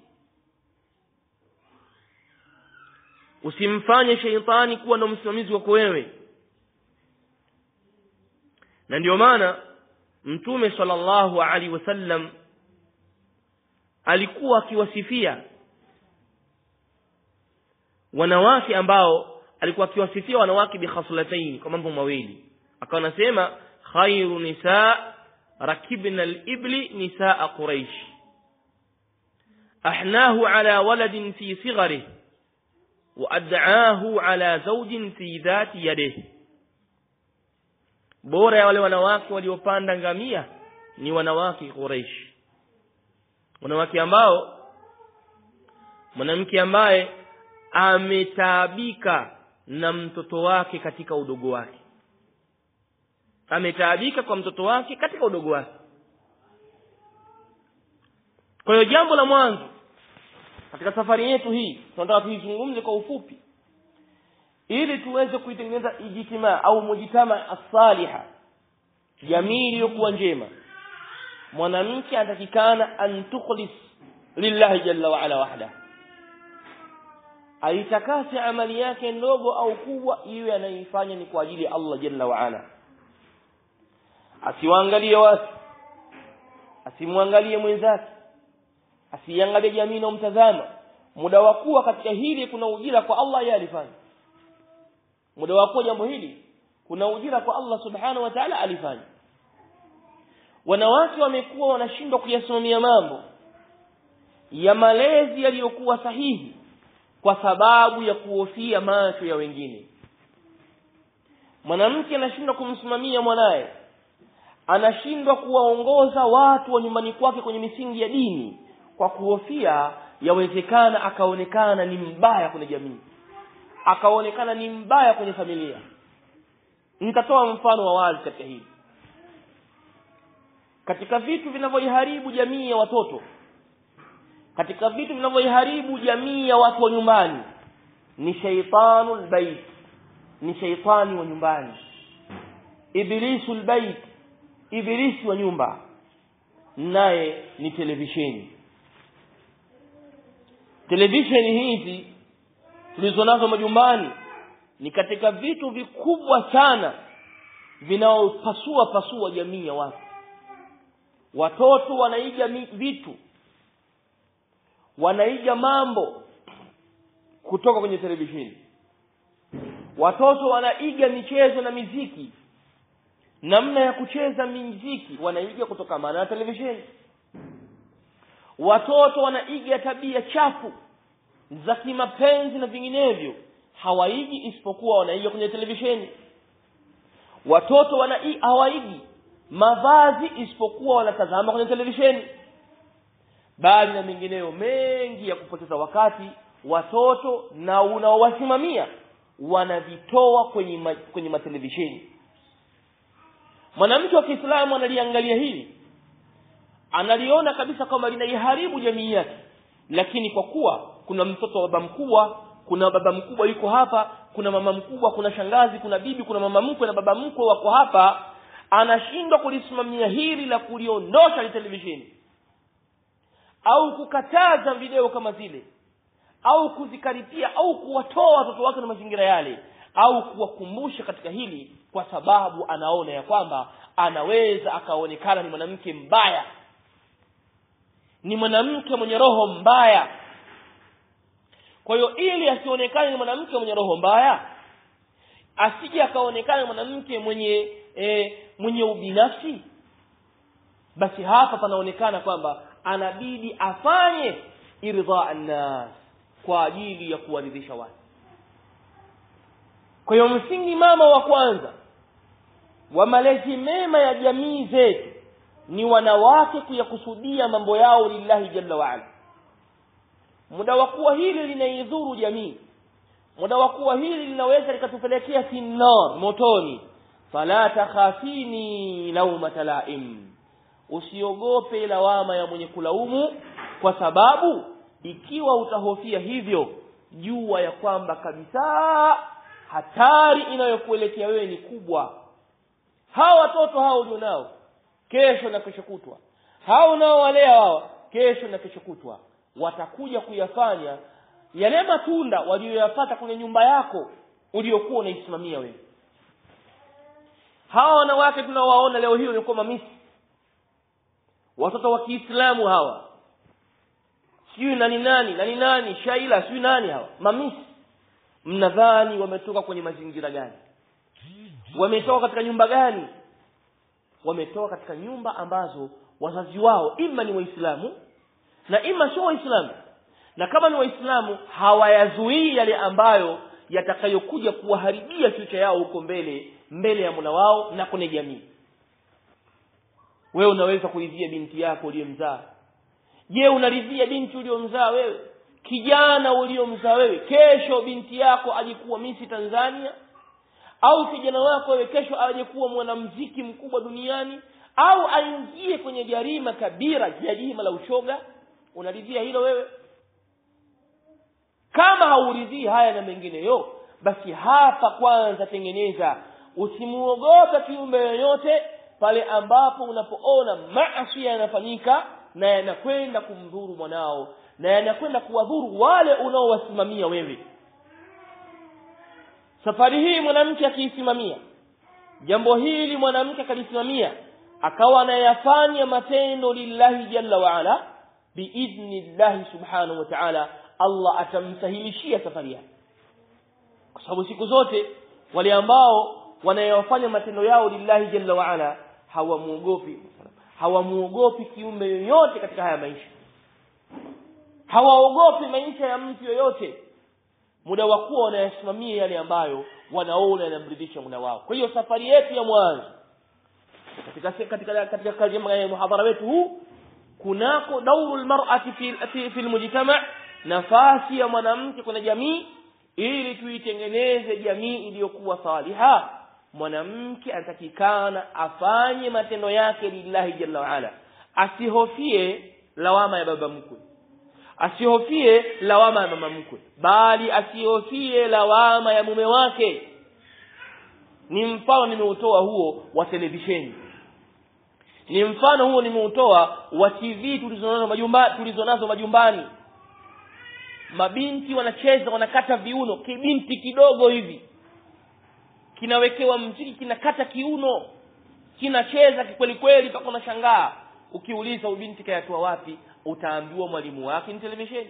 [SPEAKER 1] usimfanye shaytani kuwa ndo msimamizi wako wewe. Na ndio maana Mtume sallallahu alaihi wasallam alikuwa akiwasifia wanawake ambao alikuwa akiwasifia wanawake bi khaslatayn, kwa mambo mawili. Akawa anasema khairu nisaa rakibna al-ibli nisaa quraish, ahnahu ala waladin fi sigharihi wa ad'aahu ala zawjin fi dhati yadihi. Bora ya wale wanawake waliopanda ngamia ni wanawake Quraysh, wanawake ambao, mwanamke ambaye ametaabika na mtoto wake katika udogo wake, ametaabika kwa mtoto wake katika udogo wake. Kwa hiyo jambo la mwanzo katika safari yetu hii tunataka tuizungumze kwa ufupi, ili tuweze kuitengeneza ijtimaa au mujtama as-saliha, jamii iliyokuwa njema. Mwanamke anatakikana antukhlis lillahi jalla wa ala wahda, aitakase amali yake ndogo au kubwa iwe anaifanya ni kwa ajili ya Allah jalla wa ala. Asiwaangalie watu, asimwangalie mwenzake, asiangalie jamii na mtazama. Muda wa kuwa katika hili kuna ujira kwa Allah, yeye alifanya. Muda wa kuwa jambo hili kuna ujira kwa Allah subhanahu wa ta'ala, alifanya. Wanawake wamekuwa wanashindwa kuyasimamia mambo ya malezi yaliyokuwa sahihi kwa sababu ya kuhofia macho ya wengine. Mwanamke anashindwa kumsimamia mwanae, anashindwa kuwaongoza watu wa nyumbani kwake kwenye misingi ya dini kwa kuhofia yawezekana akaonekana ni mbaya kwenye jamii, akaonekana ni mbaya kwenye familia. Nitatoa mfano wa wazi katika hili. Katika vitu vinavyoiharibu jamii ya watoto, katika vitu vinavyoiharibu jamii ya watu wa nyumbani, ni shaytanul bait, ni shaytani wa nyumbani, iblisul bait, ibilisi wa nyumba, naye ni televisheni. Televisheni hizi tulizonazo majumbani ni katika vitu vikubwa sana vinaopasua pasua jamii ya watu. Watoto wanaiga vitu, wanaiga mambo kutoka kwenye televisheni. Watoto wanaiga michezo na miziki, namna ya kucheza miziki wanaiga kutoka maana ya televisheni. Watoto wanaiga tabia chafu za kimapenzi na vinginevyo, hawaigi isipokuwa wanaiga kwenye televisheni. Watoto wanaiga hawaigi mavazi isipokuwa wanatazama kwenye televisheni. Bali na mengineyo mengi ya kupoteza wakati, watoto na unaowasimamia wanavitoa kwenye ma, kwenye matelevisheni. Mwanamke wa Kiislamu analiangalia hili, analiona kabisa kama linaiharibu jamii yake, lakini kwa kuwa kuna mtoto wa baba mkubwa, kuna baba mkubwa yuko hapa, kuna mama mkubwa, kuna shangazi, kuna bibi, kuna mama mkwe na baba mkwe wako hapa, anashindwa kulisimamia hili la kuliondosha ile televisheni, au kukataza video kama zile, au kuzikaripia, au kuwatoa watoto wake na mazingira yale, au kuwakumbusha katika hili, kwa sababu anaona ya kwamba anaweza akaonekana ni mwanamke mbaya, ni mwanamke mwenye roho mbaya. Kwa hiyo ili asionekane ni mwanamke mwenye roho mbaya, asije akaonekana ni mwanamke mwenye e, mwenye ubinafsi, basi hapa panaonekana kwamba anabidi afanye irdhaa an-nas, kwa ajili ya kuwaridhisha watu. Kwa hiyo msingi mama wa kwanza wa malezi mema ya jamii zetu ni wanawake kuyakusudia mambo yao lillahi jalla wa ala. Muda wa kuwa hili linaidhuru jamii, muda wa kuwa hili linaweza likatupelekea finnar, motoni, fala takhafini lawmata laim, usiogope lawama ya mwenye kulaumu, kwa sababu ikiwa utahofia hivyo, jua ya kwamba kabisa hatari inayokuelekea wewe ni kubwa. Hawa watoto hao ulionao kesho na kesho kutwa, hao nao walea wao kesho na kesho kutwa, watakuja kuyafanya yale matunda walioyapata kwenye nyumba yako uliokuwa unaisimamia wewe. Hawa wanawake tunawaona leo hii walikuwa mamisi, watoto wa Kiislamu hawa, sijui nani nani nani nani Shaila, sijui nani hawa mamisi, mnadhani wametoka kwenye mazingira gani? Wametoka katika nyumba gani? Wametoka katika nyumba ambazo wazazi wao ima ni Waislamu na ima sio Waislamu, na kama ni Waislamu hawayazuii yale ambayo yatakayokuja kuwaharibia future yao huko mbele mbele ya Mola wao na kwenye jamii. Wewe unaweza kuridhia binti yako uliyomzaa? Je, unaridhia binti uliyomzaa wewe, kijana uliyomzaa wewe, kesho binti yako ajikuwa Miss Tanzania, au kijana wako wewe kesho ajikuwa mwanamuziki mkubwa duniani, au aingie kwenye jarima kabira, jarima la ushoga? Unaridhia hilo wewe? Kama hauridhii haya na mengineyo, basi hapa kwanza tengeneza, usimuogope kiumbe yoyote pale ambapo unapoona maasi yanafanyika na yanakwenda kumdhuru mwanao na yanakwenda kuwadhuru wale unaowasimamia wewe. Safari hii mwanamke akiisimamia jambo hili, mwanamke akalisimamia akawa anayafanya matendo lillahi jalla wa ala, biidhnillahi subhanahu wa ta'ala, Allah atamsahilishia safari yake. Kwa sababu siku zote wale ambao wanayofanya matendo yao lillahi jalla wa ala hawamuogopi, hawamuogopi kiumbe yoyote katika haya maisha, hawaogopi maisha ya mtu yoyote, muda wa kuwa wanayasimamia yale ambayo wanaona yanamridhisha Mola wao. Kwa hiyo safari yetu ya mwanzo katika katika katika kazi muhadhara wetu huu kunako daurul mar'ati fi fi, fi almujtama', nafasi ya mwanamke kwenye jamii, ili tuitengeneze jamii iliyokuwa saliha. Mwanamke anatakikana afanye matendo yake lillahi jalla wa ala, asihofie lawama ya baba mkwe, asihofie lawama ya mama mkwe, bali asihofie lawama ya mume wake. Ni mfano nimeutoa huo wa televisheni, ni mfano huo nimeutoa wa T V tulizonazo majumbani tulizonazo majumbani. Mabinti wanacheza, wanakata viuno, kibinti kidogo hivi kinawekewa mziki, kinakata kiuno, kinacheza kweli kweli, pako na shangaa. Ukiuliza ubinti kayatoa wapi, utaambiwa mwalimu wake ni televisheni.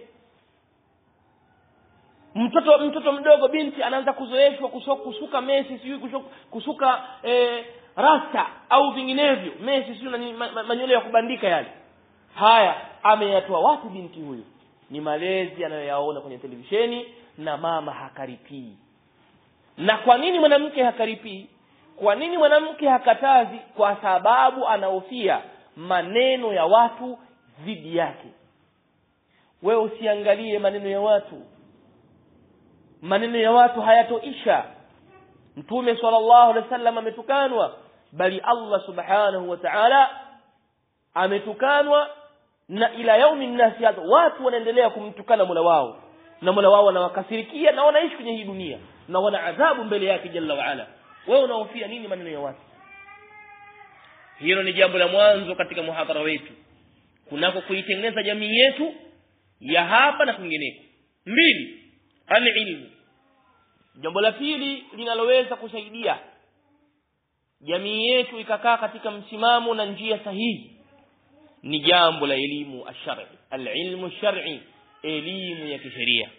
[SPEAKER 1] Mtoto mtoto mdogo binti anaanza kuzoeshwa kusuka mesi, sijui kusuka eh, rasta au vinginevyo, mesi sio na manywele ya kubandika yale. Haya ameyatoa wapi binti huyu? Ni malezi anayoyaona kwenye televisheni, na mama hakaripii. Na kwa nini mwanamke hakaripii? Kwa nini mwanamke hakatazi? Kwa sababu anahofia maneno ya watu dhidi yake. Wewe usiangalie maneno ya watu, maneno ya watu hayatoisha. Mtume sallallahu alaihi wasallam ametukanwa, bali Allah subhanahu wa ta'ala ametukanwa, na ila yaumi nnasi watu wanaendelea kumtukana Mola wao, na Mola wao wanawakasirikia, na wanaishi kwenye hii dunia na wana adhabu mbele yake jalla wa ala. Wewe unahofia nini maneno ya watu? Hilo ni jambo la mwanzo katika muhadhara wetu, kunako kuitengeneza jamii yetu ya hapa na kwingineko. Mbili, al-ilmu. Jambo la pili linaloweza kusaidia jamii yetu ikakaa katika msimamo na njia sahihi ni jambo la elimu ash-shar'i, al-ilmu ash-shar'i, elimu ya kisheria.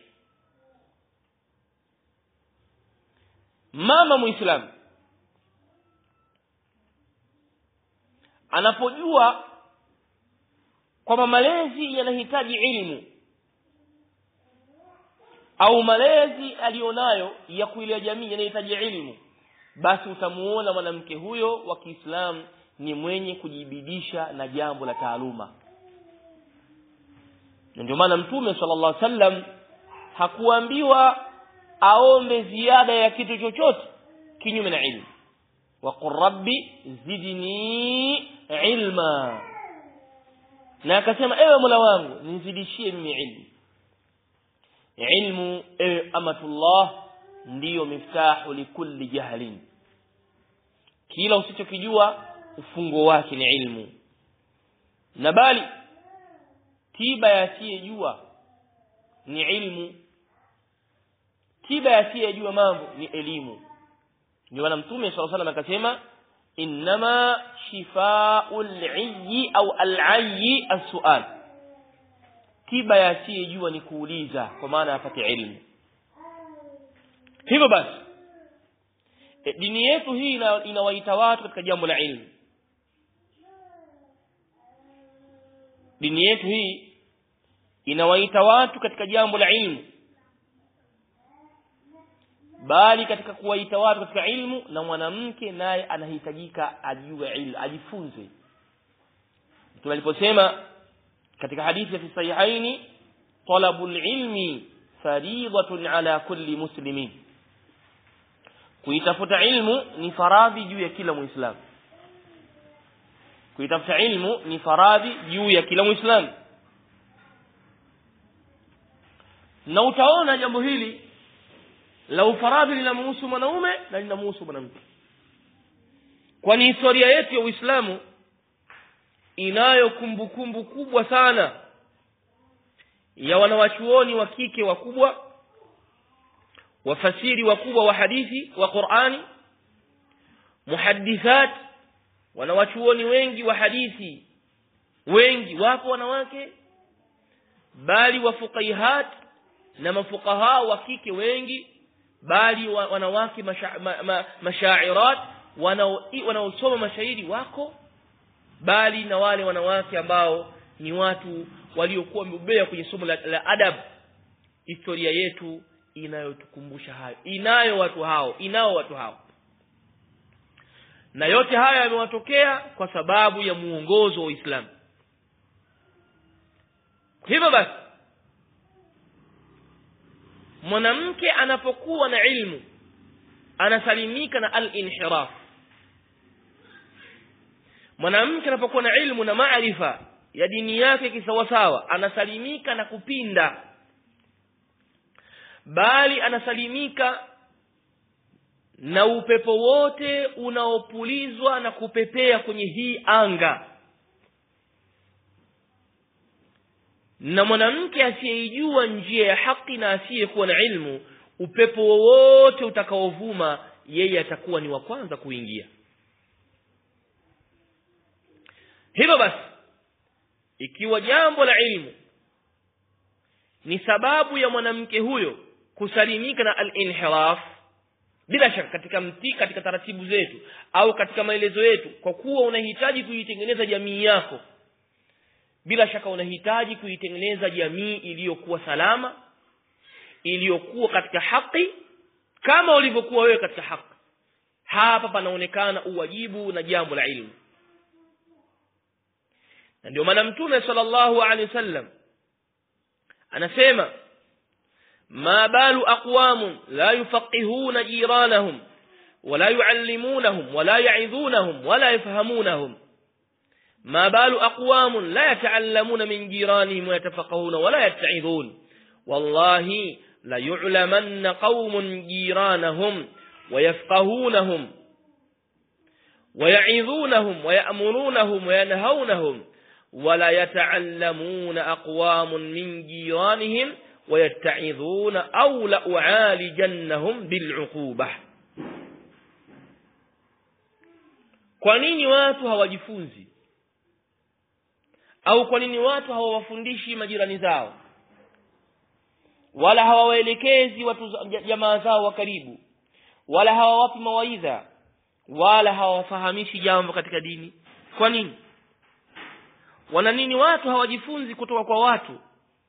[SPEAKER 1] Mama Muislamu anapojua kwamba malezi yanahitaji ilmu, au malezi alionayo ya kuilea jamii yanahitaji ilmu, basi utamuona mwanamke huyo wa Kiislamu ni mwenye kujibidisha na jambo la taaluma. Ndio maana Mtume sallallahu alaihi wasallam hakuambiwa aombe ziada ya kitu chochote kinyume na ilmu. Wa qur rabbi zidni ilma, na akasema ewe Mola wangu nizidishie mimi ilmu. Ilmu ewe amatullah ndiyo miftahu likulli jahlin, kila usichokijua ufungo wake ni ilmu. Na bali tiba ya asiyejua ni ilmu, tiba ya asiyejua mambo ni elimu. Ndio maana Mtume sallallahu alaihi wasallam akasema inma shifaa'ul 'ayyi au al-'ayyi as-su'al, tiba ya asiyejua ni kuuliza, kwa maana apate elimu. Hivyo basi e, dini yetu hii ina, inawaita watu katika jambo la ilmu. Dini yetu hii inawaita watu katika jambo la ilmu, bali katika kuwaita watu katika ilmu, na mwanamke naye anahitajika ajue ilmu, ajifunze. Mtume aliposema katika hadithi ya sahihaini, talabul ilmi fariidatun ala kulli muslimin, kuitafuta ilmu ni faradhi juu ya kila Muislamu. Kuitafuta ilmu ni faradhi juu ya kila Muislamu. Na utaona jambo hili la ufaradhi linamhusu mwanaume na linamhusu mwanamke. Kwani historia yetu ya Uislamu inayo kumbukumbu kubwa sana ya wanawachuoni wa kike wakubwa, wafasiri wakubwa wa hadithi wa Qur'ani, muhaddithat, wanawachuoni wengi wa hadithi wengi wapo wanawake, bali wafuqahat na mafuqaha wa kike wengi, bali wanawake masha, ma, ma, mashairat wanaosoma mashairi wako, bali na wale wanawake ambao ni watu waliokuwa wamebobea kwenye somo la, la adab. Historia yetu inayotukumbusha hayo, inayo watu hao, inao watu hao. Na yote haya yamewatokea kwa sababu ya muongozo wa Uislamu. Hivyo basi mwanamke anapokuwa na ilmu anasalimika na al-inhiraf. Mwanamke anapokuwa na ilmu na maarifa ya dini yake kisawasawa anasalimika na kupinda, bali anasalimika na upepo wote unaopulizwa na kupepea kwenye hii anga. Na mwanamke asiyejua njia ya haki na asiyekuwa na ilmu, upepo wote utakaovuma yeye atakuwa ni wa kwanza kuingia. Hivyo basi ikiwa jambo la ilmu ni sababu ya mwanamke huyo kusalimika na al-inhiraf, bila shaka katika mti katika taratibu zetu au katika maelezo yetu, kwa kuwa unahitaji kuitengeneza jamii yako, bila shaka unahitaji kuitengeneza jamii iliyokuwa salama, iliyokuwa katika haki kama ulivyokuwa wewe katika haki. Hapa panaonekana uwajibu na jambo la ilmu. Na ndio maana Mtume sallallahu alaihi wasallam anasema, ma balu aqwamun la yufaqihuna jiranahum wala yuallimunahum wala ya'idhunahum wala yafhamunahum, ma balu aqwamun la yata'allamuna min jiranihim wa yatafaqahuna wala yata'idhun, wallahi la yu'lamanna qaumun jiranahum wa yafqahunahum wa ya'idhunahum wa ya'murunahum wa yanhawnahum wala yata'allamuna aqwamun min jiranihim wa yatta'idhuna aw la u'alijannahum bil'uqubah. Kwa nini watu hawajifunzi? Au kwa nini watu hawawafundishi majirani zao, wala hawawaelekezi watu jamaa zao wa karibu, wala hawawapi mawaidha, wala hawafahamishi jambo katika dini? Kwa nini? Wana nini watu hawajifunzi kutoka kwa watu,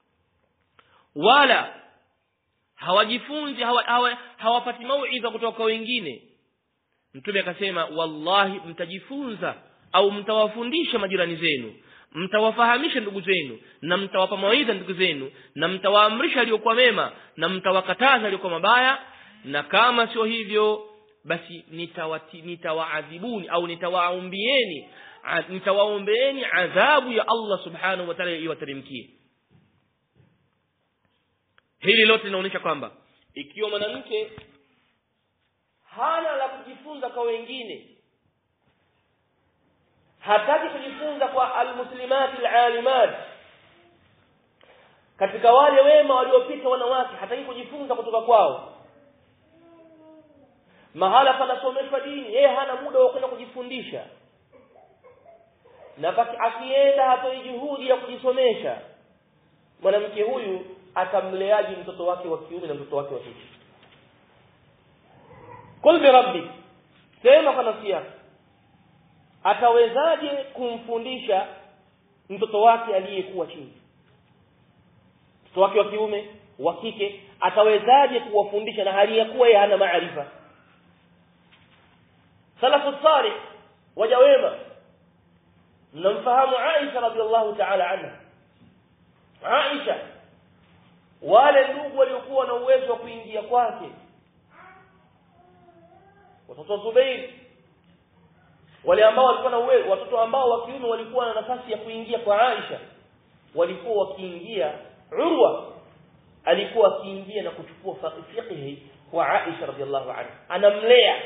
[SPEAKER 1] wala hawajifunzi hawa, hawa, hawapati mauidha kutoka kwa wengine? Mtume akasema, wallahi mtajifunza au mtawafundisha majirani zenu, mtawafahamisha ndugu zenu, na mtawapa mawaidha ndugu zenu, na mtawaamrisha yaliyokuwa mema na mtawakataza yaliyokuwa mabaya, na kama sio hivyo basi nitawati nitawaadhibuni au nitawaombeeni nitawaombeeni adhabu ya Allah subhanahu wa ta'ala iwateremkie. Hili lote linaonyesha kwamba ikiwa mwanamke hana la kujifunza kwa wengine, hataki kujifunza kwa almuslimat alalimat, katika wale wema waliopita wanawake, hataki kujifunza kutoka kwao, mahala panasomeshwa dini yeye hana muda wa kwenda kujifundisha, na basi akienda hatoi juhudi ya kujisomesha, mwanamke huyu atamleaje mtoto wake wa kiume na mtoto wake wa kike? Qul bi rabbi, sema kwa nafsi yako, atawezaje kumfundisha mtoto wake aliyekuwa chini? Mtoto wake wa kiume, wa kike, atawezaje kuwafundisha na hali ya kuwa yeye hana maarifa? Salafu salih, waja wema, mnamfahamu Aisha radhiallahu ta'ala anha. Aisha, wale ndugu waliokuwa na uwezo wa kuingia kwake, watoto Zubair, wale ambao walikuwa na uwezo, watoto ambao wa kiume walikuwa na nafasi ya kuingia kwa Aisha, walikuwa wakiingia. Urwa alikuwa akiingia na kuchukua fiqh kwa Aisha radhiallahu anha, anamlea.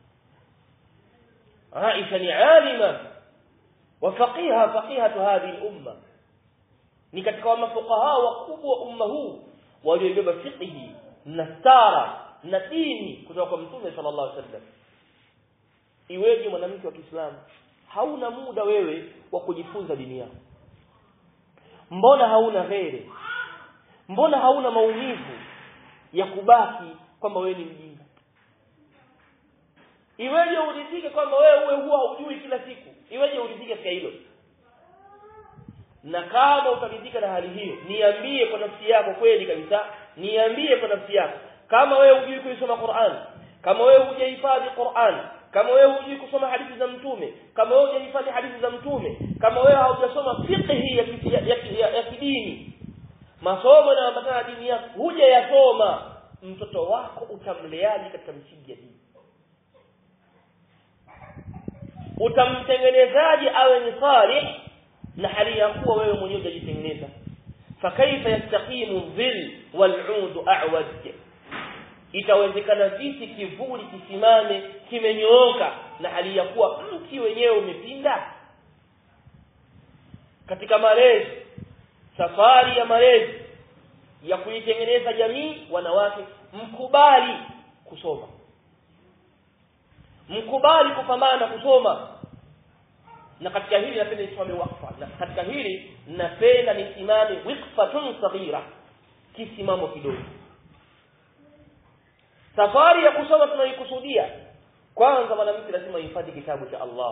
[SPEAKER 1] Aisha ni alima wa faqiha, faqihatu hadhihi al-umma, ni katika mafuqaha wakubwa umma huu waliobeba fiqh na stara na dini kutoka kwa Mtume sallallahu alaihi wasallam. Iweje mwanamke wa Kiislamu hauna muda wewe wa kujifunza dini yako? Mbona hauna ghairi? Mbona hauna maumivu ya kubaki kwamba wewe ni mjinga? Iweje uridhike kwamba wewe uwe huwa hujui kila siku? Iweje uridhike katika hilo? Na kama utaridhika na hali hiyo, niambie kwa nafsi yako kweli kabisa, niambie kwa nafsi yako. Kama wewe hujui kusoma Qur'an, kama wewe hujahifadhi Qur'an, kama wewe hujui kusoma hadithi za mtume, kama wewe hujahifadhi hadithi za mtume, kama wewe haujasoma fiqh ya ya, ya, ya kidini, masomo na mambo ya dini yako hujayasoma, mtoto wako utamleaje katika msingi ya dini? Utamtengenezaje awe ni salih na hali ya kuwa wewe mwenyewe hujajitengeneza? Fakaifa yastaqimu dhil wal 'ud a'waj? Itawezekana vipi kivuli kisimame kimenyooka na hali ya kuwa mti wenyewe umepinda? Katika malezi, safari ya malezi ya kuitengeneza jamii, wanawake mkubali kusoma, mkubali kupambana kusoma. Na katika hili napenda nisimame wakfa, na katika hili napenda nisimame waqfatun saghira, kisimamo kidogo. Safari ya kusoma tunaikusudia, kwanza mwanamke lazima ahifadhi kitabu cha Allah.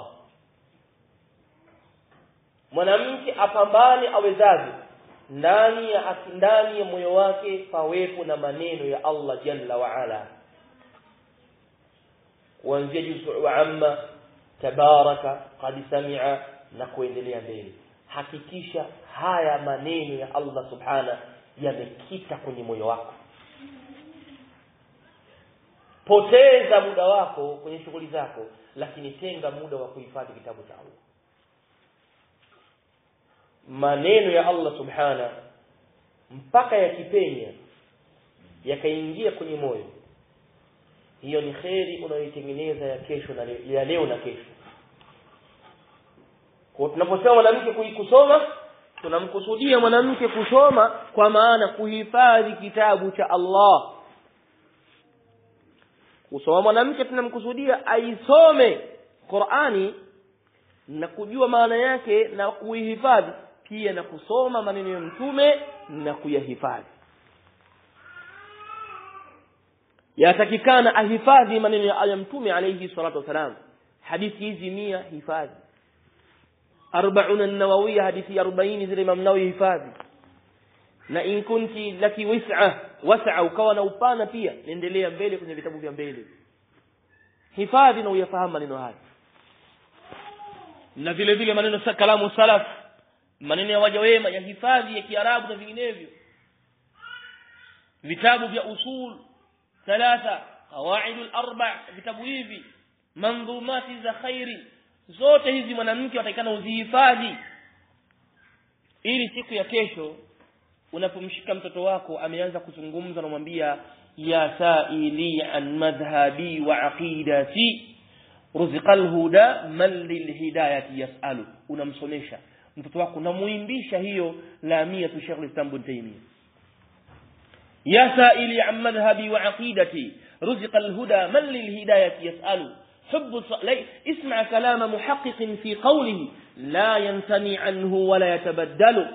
[SPEAKER 1] Mwanamke apambane awezavyo, ndani ya ndani ya moyo wake pawepo na maneno ya Allah jalla wa ala, kuanzia juz'u wa amma, tabaraka, qad sami'a na kuendelea mbele. Hakikisha haya maneno ya Allah subhana yamekita kwenye moyo wako. Poteza muda wako kwenye shughuli zako, lakini tenga muda wa kuhifadhi kitabu cha Allah. Maneno ya Allah subhana mpaka yakipenya yakaingia kwenye moyo, hiyo ni khairi unayoitengeneza ya kesho na ya leo na kesho. Kwa tunaposema mwanamke kusoma, tunamkusudia mwanamke kusoma kwa maana kuhifadhi kitabu cha Allah. Kusoma mwanamke tunamkusudia aisome Qur'ani na kujua maana yake na kuihifadhi, pia na kusoma maneno ya mtume na kuyahifadhi. Yatakikana ahifadhi maneno ya mtume alayhi salatu wasalam. Hadithi hizi mia hifadhi. arobaini an-Nawawiyya, hadithi arobaini zile Imam Nawawi hifadhi. Na in kunti laki wis'a was'a, ukawa na upana pia, endelea mbele kwenye vitabu vya mbele, hifadhi na uyafahamu maneno haya. Na vile vile maneno sa kalamu salaf, maneno ya waja wema ya hifadhi ya Kiarabu na vinginevyo. Vitabu vya usul thalatha, qawaid al-arba', vitabu hivi, mandhumati za khairi, zote hizi mwanamke watakana uzihifadhi, ili siku ya kesho unapomshika mtoto wako ameanza kuzungumza na mwambia ya sa'ili an madhhabi wa aqidati ruzqal huda man lil hidayati yas'alu, unamsomesha mtoto wako na muimbisha hiyo lamia tu Sheikh al-Islam Ibn Taymiyyah, ya sa'ili an madhhabi wa aqidati ruzqal huda man lil hidayati yas'alu حب صلي اسمع كلام محقق في قوله لا ينثني عنه ولا يتبدل.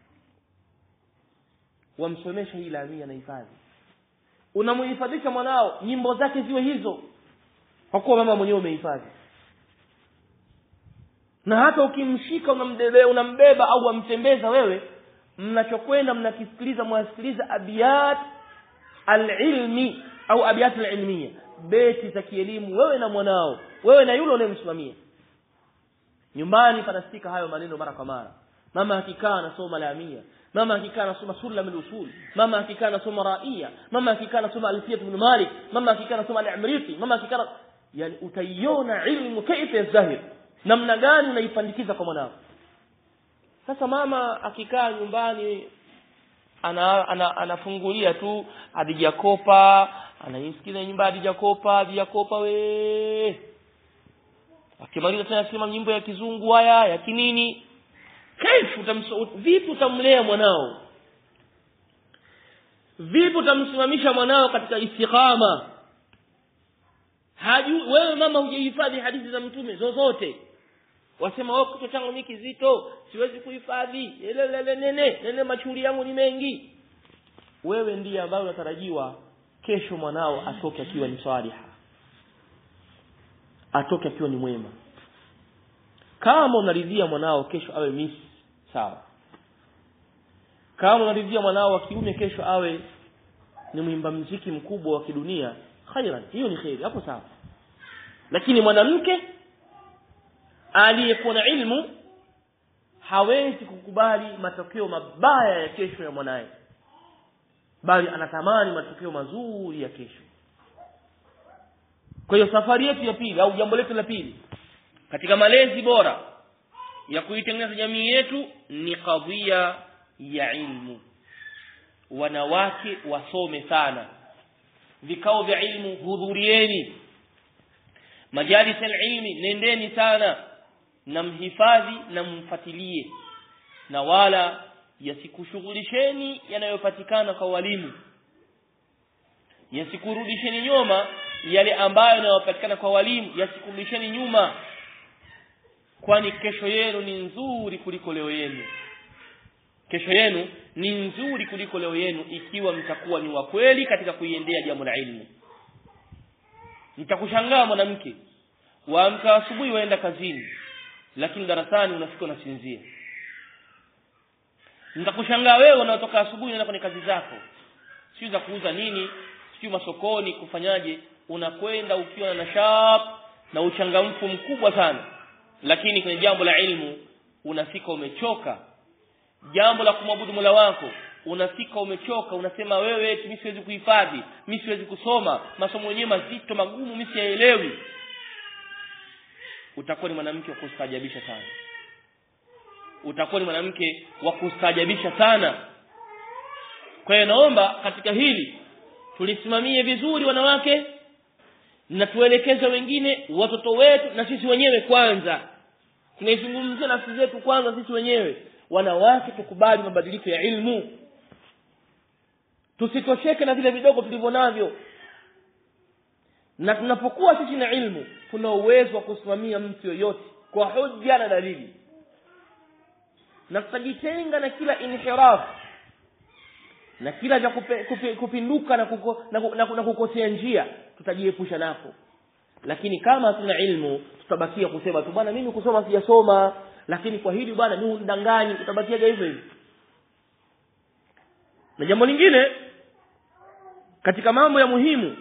[SPEAKER 1] Wamsomesha hii lamia na hifadhi, unamuhifadhisha mwanao nyimbo zake ziwe hizo, kwa kuwa mama mwenyewe umehifadhi. Na hata ukimshika unambeba unambeba au umtembeza wewe, mnachokwenda mnakisikiliza, mwasikiliza abiyat al-ilmi au abiyat al-ilmiya, beti za kielimu, wewe na mwanao, wewe na yule unayemsimamia. Nyumbani panasikika hayo maneno mara kwa mara. Mama hakikaa anasoma lamia, mama hakikaa anasoma sulam al-usul, mama hakikaa anasoma raia, mama hakikaa anasoma alfiyat ibn Malik, mama hakikaa anasoma al-Amriti, mama hakikaa, yani utaiona ilmu kaifa yazahir, namna gani unaipandikiza kwa mwanao. Sasa mama akikaa nyumbani ana anafungulia ana tu Hadija Kopa, anaisikiza nyimbo Hadija Kopa, Hadija Kopa we. Akimaliza tena sema nyimbo ya kizungu haya, ya kinini. Kaifu utamso vipi utamlea mwanao? Vipi utamsimamisha mwanao katika istiqama? Haju wewe mama hujihifadhi hadithi za mtume zozote. Wasema wao kitu changu ni kizito, siwezi kuhifadhi. Lelele nene, nene machuri yangu ni mengi. Wewe ndiye ambaye unatarajiwa kesho mwanao atoke akiwa ni saliha, atoke akiwa ni mwema. Kama unaridhia mwanao kesho awe miss, sawa. kama unaridhia mwanao wa kiume kesho awe ni mwimba muziki mkubwa wa kidunia, khairan, hiyo ni khairi, hapo sawa. Lakini mwanamke aliyekuwa na ilmu hawezi kukubali matokeo mabaya ya kesho ya mwanae, bali anatamani matokeo mazuri ya kesho. Kwa hiyo safari yetu ya pili au jambo letu la pili katika malezi bora ya kuitengeneza jamii yetu ni kadhia ya ilmu. Wanawake wasome sana, vikao vya ilmu hudhurieni, majalis al-ilmi nendeni sana, na mhifadhi na mfuatilie, na wala yasikushughulisheni yanayopatikana kwa walimu, yasikurudisheni nyuma yale ambayo yanayopatikana kwa walimu, yasikurudisheni nyuma, kwani kesho yenu ni nzuri kuliko leo yenu. Kesho yenu ni nzuri kuliko leo yenu ikiwa mtakuwa ni wa kweli katika kuiendea jambo la ilmu. Mtakushangaa mwanamke waamka asubuhi waenda kazini, lakini darasani unafika unasinzia. Mtakushangaa wewe unatoka asubuhi unaenda kwenye kazi zako, sio za kuuza nini, sio masokoni kufanyaje, unakwenda ukiwa na nashab na uchangamfu mkubwa sana, lakini kwenye jambo la ilmu unafika umechoka. Jambo la kumwabudu Mola wako unafika umechoka, unasema wewe mimi siwezi kuhifadhi, mimi siwezi kusoma, masomo yenyewe mazito magumu mimi siyaelewi. Utakuwa ni mwanamke wa kustajabisha sana. Utakuwa ni mwanamke wa kustajabisha sana. Kwa hiyo naomba katika hili tulisimamie vizuri wanawake, na tuelekeze wengine, watoto wetu na sisi wenyewe kwanza. Tunaizungumzia nafsi zetu kwanza sisi wenyewe. Wanawake tukubali mabadiliko ya ilmu. Tusitosheke na vile vidogo tulivyonavyo. Na tunapokuwa sisi na ilmu, tuna uwezo wa kusimamia mtu yoyote kwa hoja na dalili. Na tutajitenga na kila inhiraf, na kila cha kupinduka na kuko, na, na, na kukosea njia, tutajiepusha nako. Lakini kama tuna ilmu, tutabakia kusema tu bwana mimi kusoma sijasoma, lakini kwa hili bwana ni undanganyi, tutabakia hivyo hivyo. Na jambo lingine katika mambo ya muhimu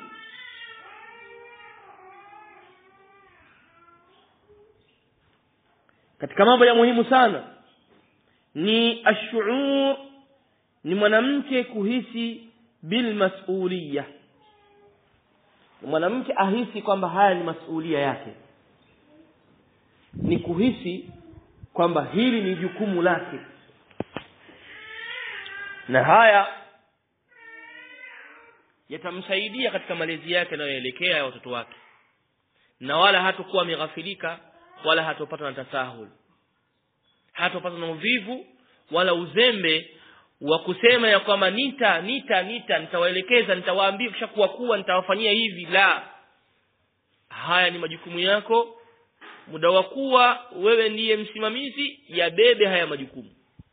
[SPEAKER 1] katika mambo ya muhimu sana ni ash-shu'ur, ni mwanamke kuhisi bil mas'uliyah. Mwanamke ahisi kwamba haya ni masulia yake, ni kuhisi kwamba hili ni jukumu lake, na haya yatamsaidia katika malezi yake yanayoelekea ya watoto wake, na wala hatakuwa ameghafilika, wala hatopata na tasahul, hatopata na uvivu wala uzembe wa kusema ya kwamba nita nita nita nitawaelekeza, nitawaambia kisha kuwa kuwa nitawafanyia hivi. La, haya ni majukumu yako. Muda wa kuwa wewe ndiye msimamizi, ya bebe haya majukumu.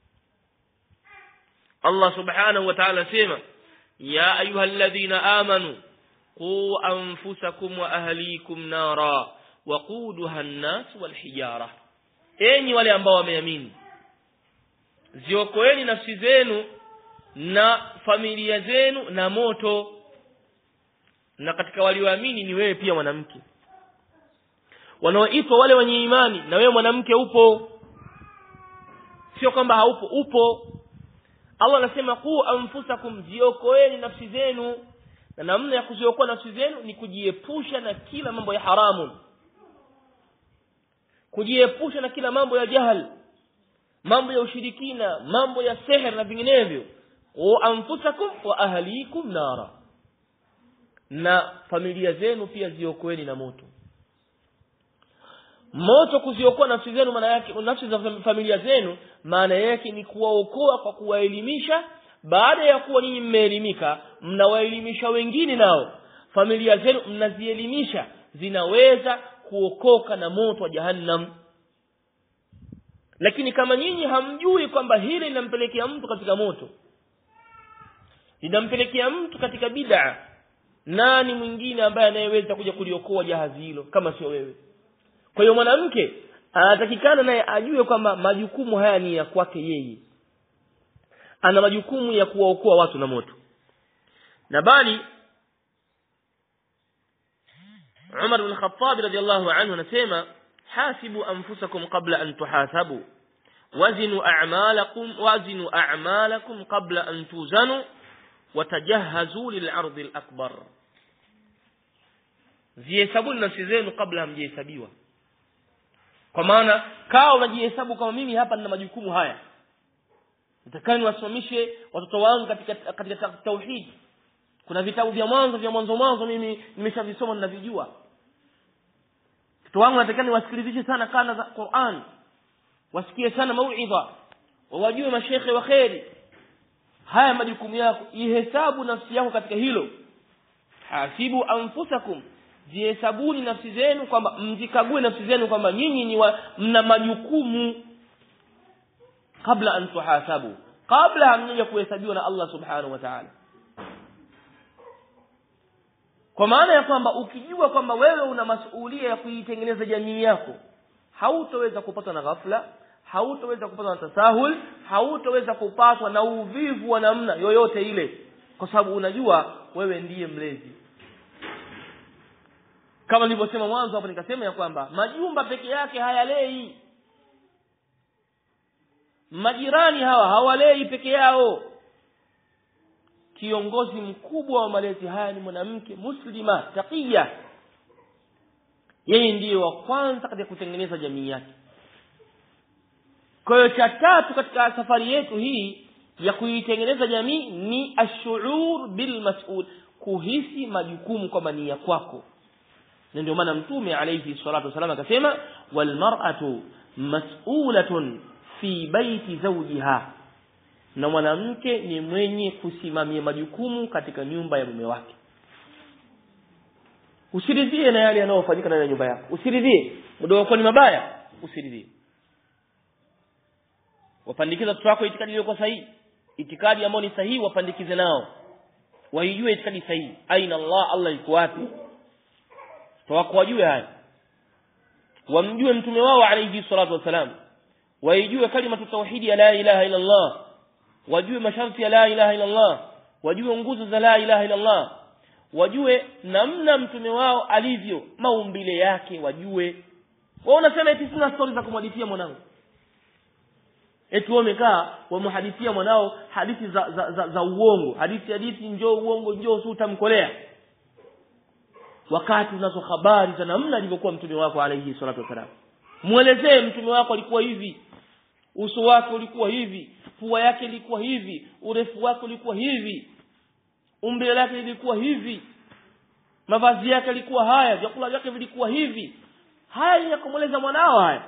[SPEAKER 1] Allah subhanahu wa ta'ala sema ya ayyuhalladhina amanu qu anfusakum wa ahlikum nara waquduha an-nas wal hijara, enyi wale ambao wameamini, ziokoeni nafsi zenu na familia zenu na moto. Na katika walioamini ni wewe pia mwanamke, wanaoitwa wale wenye imani, na wewe mwanamke upo, sio kwamba haupo, upo. Allah anasema ku anfusakum, ziokoeni nafsi zenu, na namna ya kuziokoa nafsi zenu ni kujiepusha na kila mambo ya haramu, kujiepusha na kila mambo ya jahal, mambo ya ushirikina, mambo ya sihir na vinginevyo. Wa anfusakum wa ahlikum nara, na familia zenu pia ziokoeni na moto. Moto kuziokoa nafsi zenu, maana yake nafsi za familia zenu, maana yake ni kuwaokoa kwa kuwaelimisha. Baada ya kuwa ninyi mmeelimika, mnawaelimisha wengine, nao familia zenu mnazielimisha, zinaweza kuokoka na moto wa jahannam. Lakini kama nyinyi hamjui kwamba hili linampelekea mtu katika moto, linampelekea mtu katika bid'a, nani mwingine ambaye anayeweza kuja kuliokoa jahazi hilo kama sio wewe? Kwa hiyo mwanamke anatakikana naye ajue kwamba majukumu haya ni ya kwake yeye. ana majukumu ya kuwaokoa watu na moto. Na bali Umar ibn Khattab radiyallahu anhu anasema hasibu anfusakum qabla an tuhasabu wazinu a'malakum wazinu a'malakum qabla an tuzanu watajahhazu lil'ardi al-akbar. Zihesabu nafsi zenu kabla hamjihesabiwa. Kwa maana kao unajihesabu kama mimi hapa nina majukumu haya, nitakani wasimamishe watoto wangu katika katika tauhid. Kuna vitabu vya mwanzo vya mwanzo mwanzo mimi nimeshavisoma na ninavijua. Watoto wangu natakani wasikilizishe sana kana za Qur'an, wasikie sana mauidha, wajue mashaikhi wa khairi. Haya majukumu yako, ihesabu nafsi yako katika hilo. Hasibu anfusakum, jihesabuni nafsi zenu, kwamba mjikague nafsi zenu kwamba nyinyi ni mna majukumu kabla an tuhasabu, kabla hamja kuhesabiwa na Allah subhanahu wa ta'ala. Kwa maana ya kwamba ukijua kwamba wewe una masuhulia ya kuitengeneza jamii yako, hautoweza kupatwa na ghafla, hautoweza kupatwa na tasahul, hautoweza kupatwa na uvivu wa namna yoyote ile, kwa sababu unajua wewe ndiye mlezi. Kama nilivyosema mwanzo hapo, nikasema ya kwamba majumba peke yake hayalei, majirani hawa hawalei peke yao. Kiongozi mkubwa wa malezi haya ni mwanamke muslima taqiya. Yeye ndiye wa kwanza katika kutengeneza jamii yake. Kwa hiyo cha tatu katika safari yetu hii ya kuitengeneza jamii ni ash-shu'ur bil mas'ul, kuhisi majukumu kwamba ni ya kwako. Na ndio maana Mtume alayhi salatu wasallam akasema wal mar'atu mas'ulatun fi baiti zawjiha, na mwanamke ni mwenye kusimamia majukumu katika nyumba ya mume wake. Usiridhie na yale yanayofanyika ndani ya nyumba yako, usiridhie muda wako ni mabaya, usiridhie. Wapandikiza watoto wako itikadi iliyo sahihi, itikadi ambayo ni sahihi, wapandikize nao, waijue itikadi sahihi. Aina Allah, Allah yuko wapi? Wako wajue haya, wamjue mtume wao alayhi salatu wasalam, waijue kalima tauhidi ya la ilaha illa Allah, wajue masharti ya la ilaha illa Allah, wajue nguzo za la ilaha illa Allah, wajue namna mtume wao alivyo, maumbile yake wajue. Wao unasema eti sina stories za kumhadithia mwanangu, eti wao wamekaa wamhadithia mwanao hadithi za za, za, za uongo, hadithi hadithi njoo uongo njoo utamkolea, wakati unazo habari za namna alivyokuwa mtume wako alayhi salatu wasalam. Muelezee mtume wako alikuwa hivi, uso wake ulikuwa hivi, pua yake ilikuwa hivi, urefu wake ulikuwa hivi, umbile lake lilikuwa hivi, mavazi yake yalikuwa haya, vyakula vyake vilikuwa hivi. Haya ni ya kumueleza mwanao, haya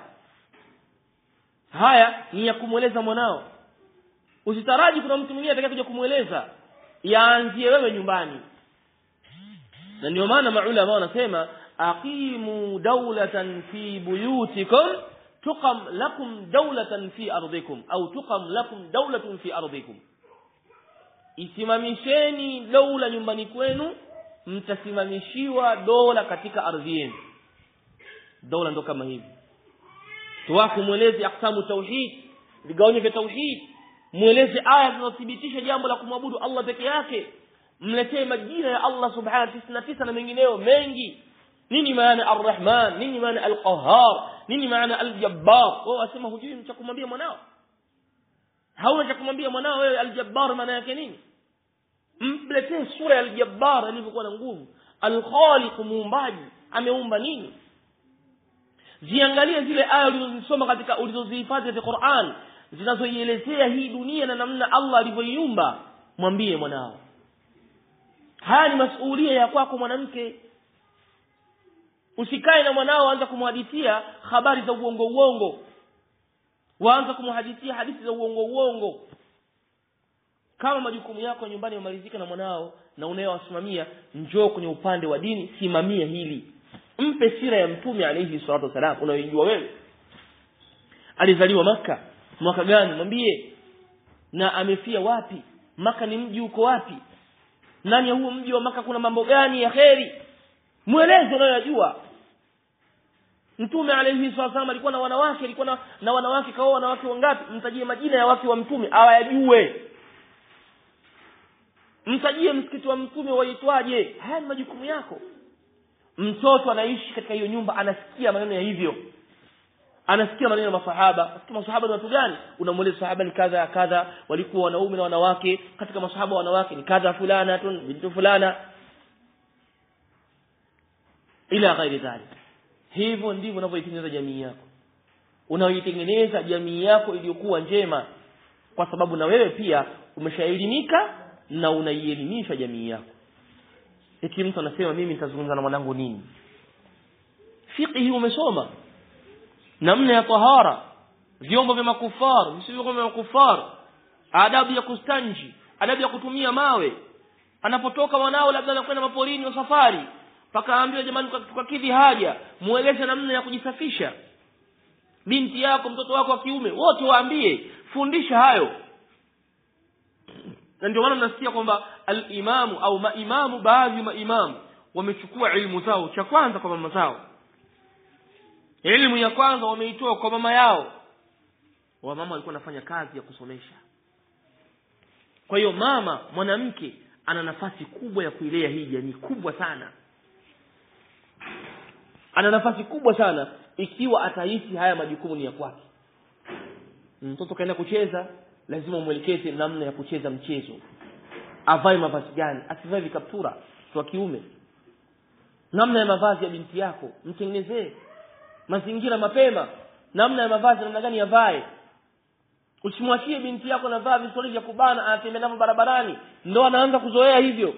[SPEAKER 1] haya ni ya kumueleza mwanao. Usitaraji kuna mtu mwingine atakaye kumueleza, yaanzie wewe nyumbani. Na ndio maana maulama wanasema aqimu dawlatan fi buyutikum tuqam lakum dawlatan fi ardikum, au tuqam lakum dawlatun fi ardikum. Isimamisheni dola nyumbani kwenu, mtasimamishiwa dola katika ardhi yenu. Dola ndo kama hivi. Tuwako mueleze aqsamu tauhid, vigawanyo vya tauhid, mueleze aya zinazothibitisha jambo la kumwabudu Allah peke yake, mletee majina ya Allah subhanahu tisini na tisa na mengineo mengi. Nini maana Ar-Rahman, nini maana Al-Qahhar, nini maana Al-Jabbar? Wao wasema hujui mcha kumwambia mwanao, hauna cha kumwambia mwanao wewe Al-Jabbar maana yake nini? Mletee sura ya Al-Jabbar ilivyokuwa na nguvu. Al-Khaliq, muumbaji, ameumba nini? Ziangalie zile aya ulizosoma katika ulizozihifadhi katika Qur'an zinazoielezea hii dunia na namna Allah alivyoiumba, mwambie mwanao. Haya ni masuhulia ya kwako mwanamke. Usikae na mwanao anza kumhadithia habari za uongo uongo, waanza kumhadithia hadithi za uongo uongo. Kama majukumu yako nyumbani yamalizika na mwanao na unayowasimamia, njoo kwenye upande wa dini, simamia hili. Mpe sira ya mtume alayhi salatu wasalam unayojua wewe. Alizaliwa Makka mwaka gani? Mwambie. Na amefia wapi? Makka ni mji uko wapi? Ndani ya huo mji wa Makka kuna mambo gani ya kheri? Mueleze unayojua. Mtume alayhi salatu wasalam alikuwa na wanawake, alikuwa na, na wanawake, kaoa wanawake wangapi? Mtajie majina ya wake wa mtume awayajue. Mtajie msikiti wa mtume waitwaje. Haya ni majukumu yako. Mtoto anaishi katika hiyo nyumba, anasikia maneno ya hivyo, anasikia maneno ya masahaba. Katika masahaba ni watu gani? Unamueleza sahaba ni kadha kadha, walikuwa wanaume na wanawake. Katika masahaba wanawake ni kadha fulana tun bintu fulana ila ghairi dhalik. Hivyo ndivyo unavyoitengeneza jamii yako. Unaoitengeneza jamii yako iliyokuwa njema, kwa sababu na wewe pia umeshaelimika na unaielimisha jamii yako. Eti mtu anasema mimi nitazungumza na mwanangu nini? Fiqh umesoma, namna ya tahara, vyombo vya makufar, visivyo vya makufar, adabu ya kustanji, adabu ya kutumia mawe. Anapotoka mwanao labda anakwenda maporini wa safari, pakaambiwa jamani tukakidhi haja, mueleze namna ya kujisafisha. Binti yako, mtoto wako wa kiume, wote waambie, fundisha hayo. Na ndio maana nasikia kwamba al-imamu au maimamu, baadhi ya maimamu wamechukua ilmu zao cha kwanza kwa mama zao. Elimu ya kwanza wameitoa kwa mama yao. Wa mama walikuwa wanafanya kazi ya kusomesha. Kwa hiyo mama mwanamke ana nafasi kubwa ya kuilea hii jamii, kubwa sana. Ana nafasi kubwa sana ikiwa ataishi haya majukumu ni ya kwake. Mtoto kaenda kucheza, lazima umwelekeze namna ya kucheza mchezo. Avae mavazi gani, asivae vikaptura kwa kiume. Namna ya mavazi ya binti yako mtengenezee mazingira mapema, namna ya mavazi namna gani yavae. Usimwachie binti yako na vaa vistori vya kubana anatembea navyo barabarani, ndio anaanza kuzoea hivyo.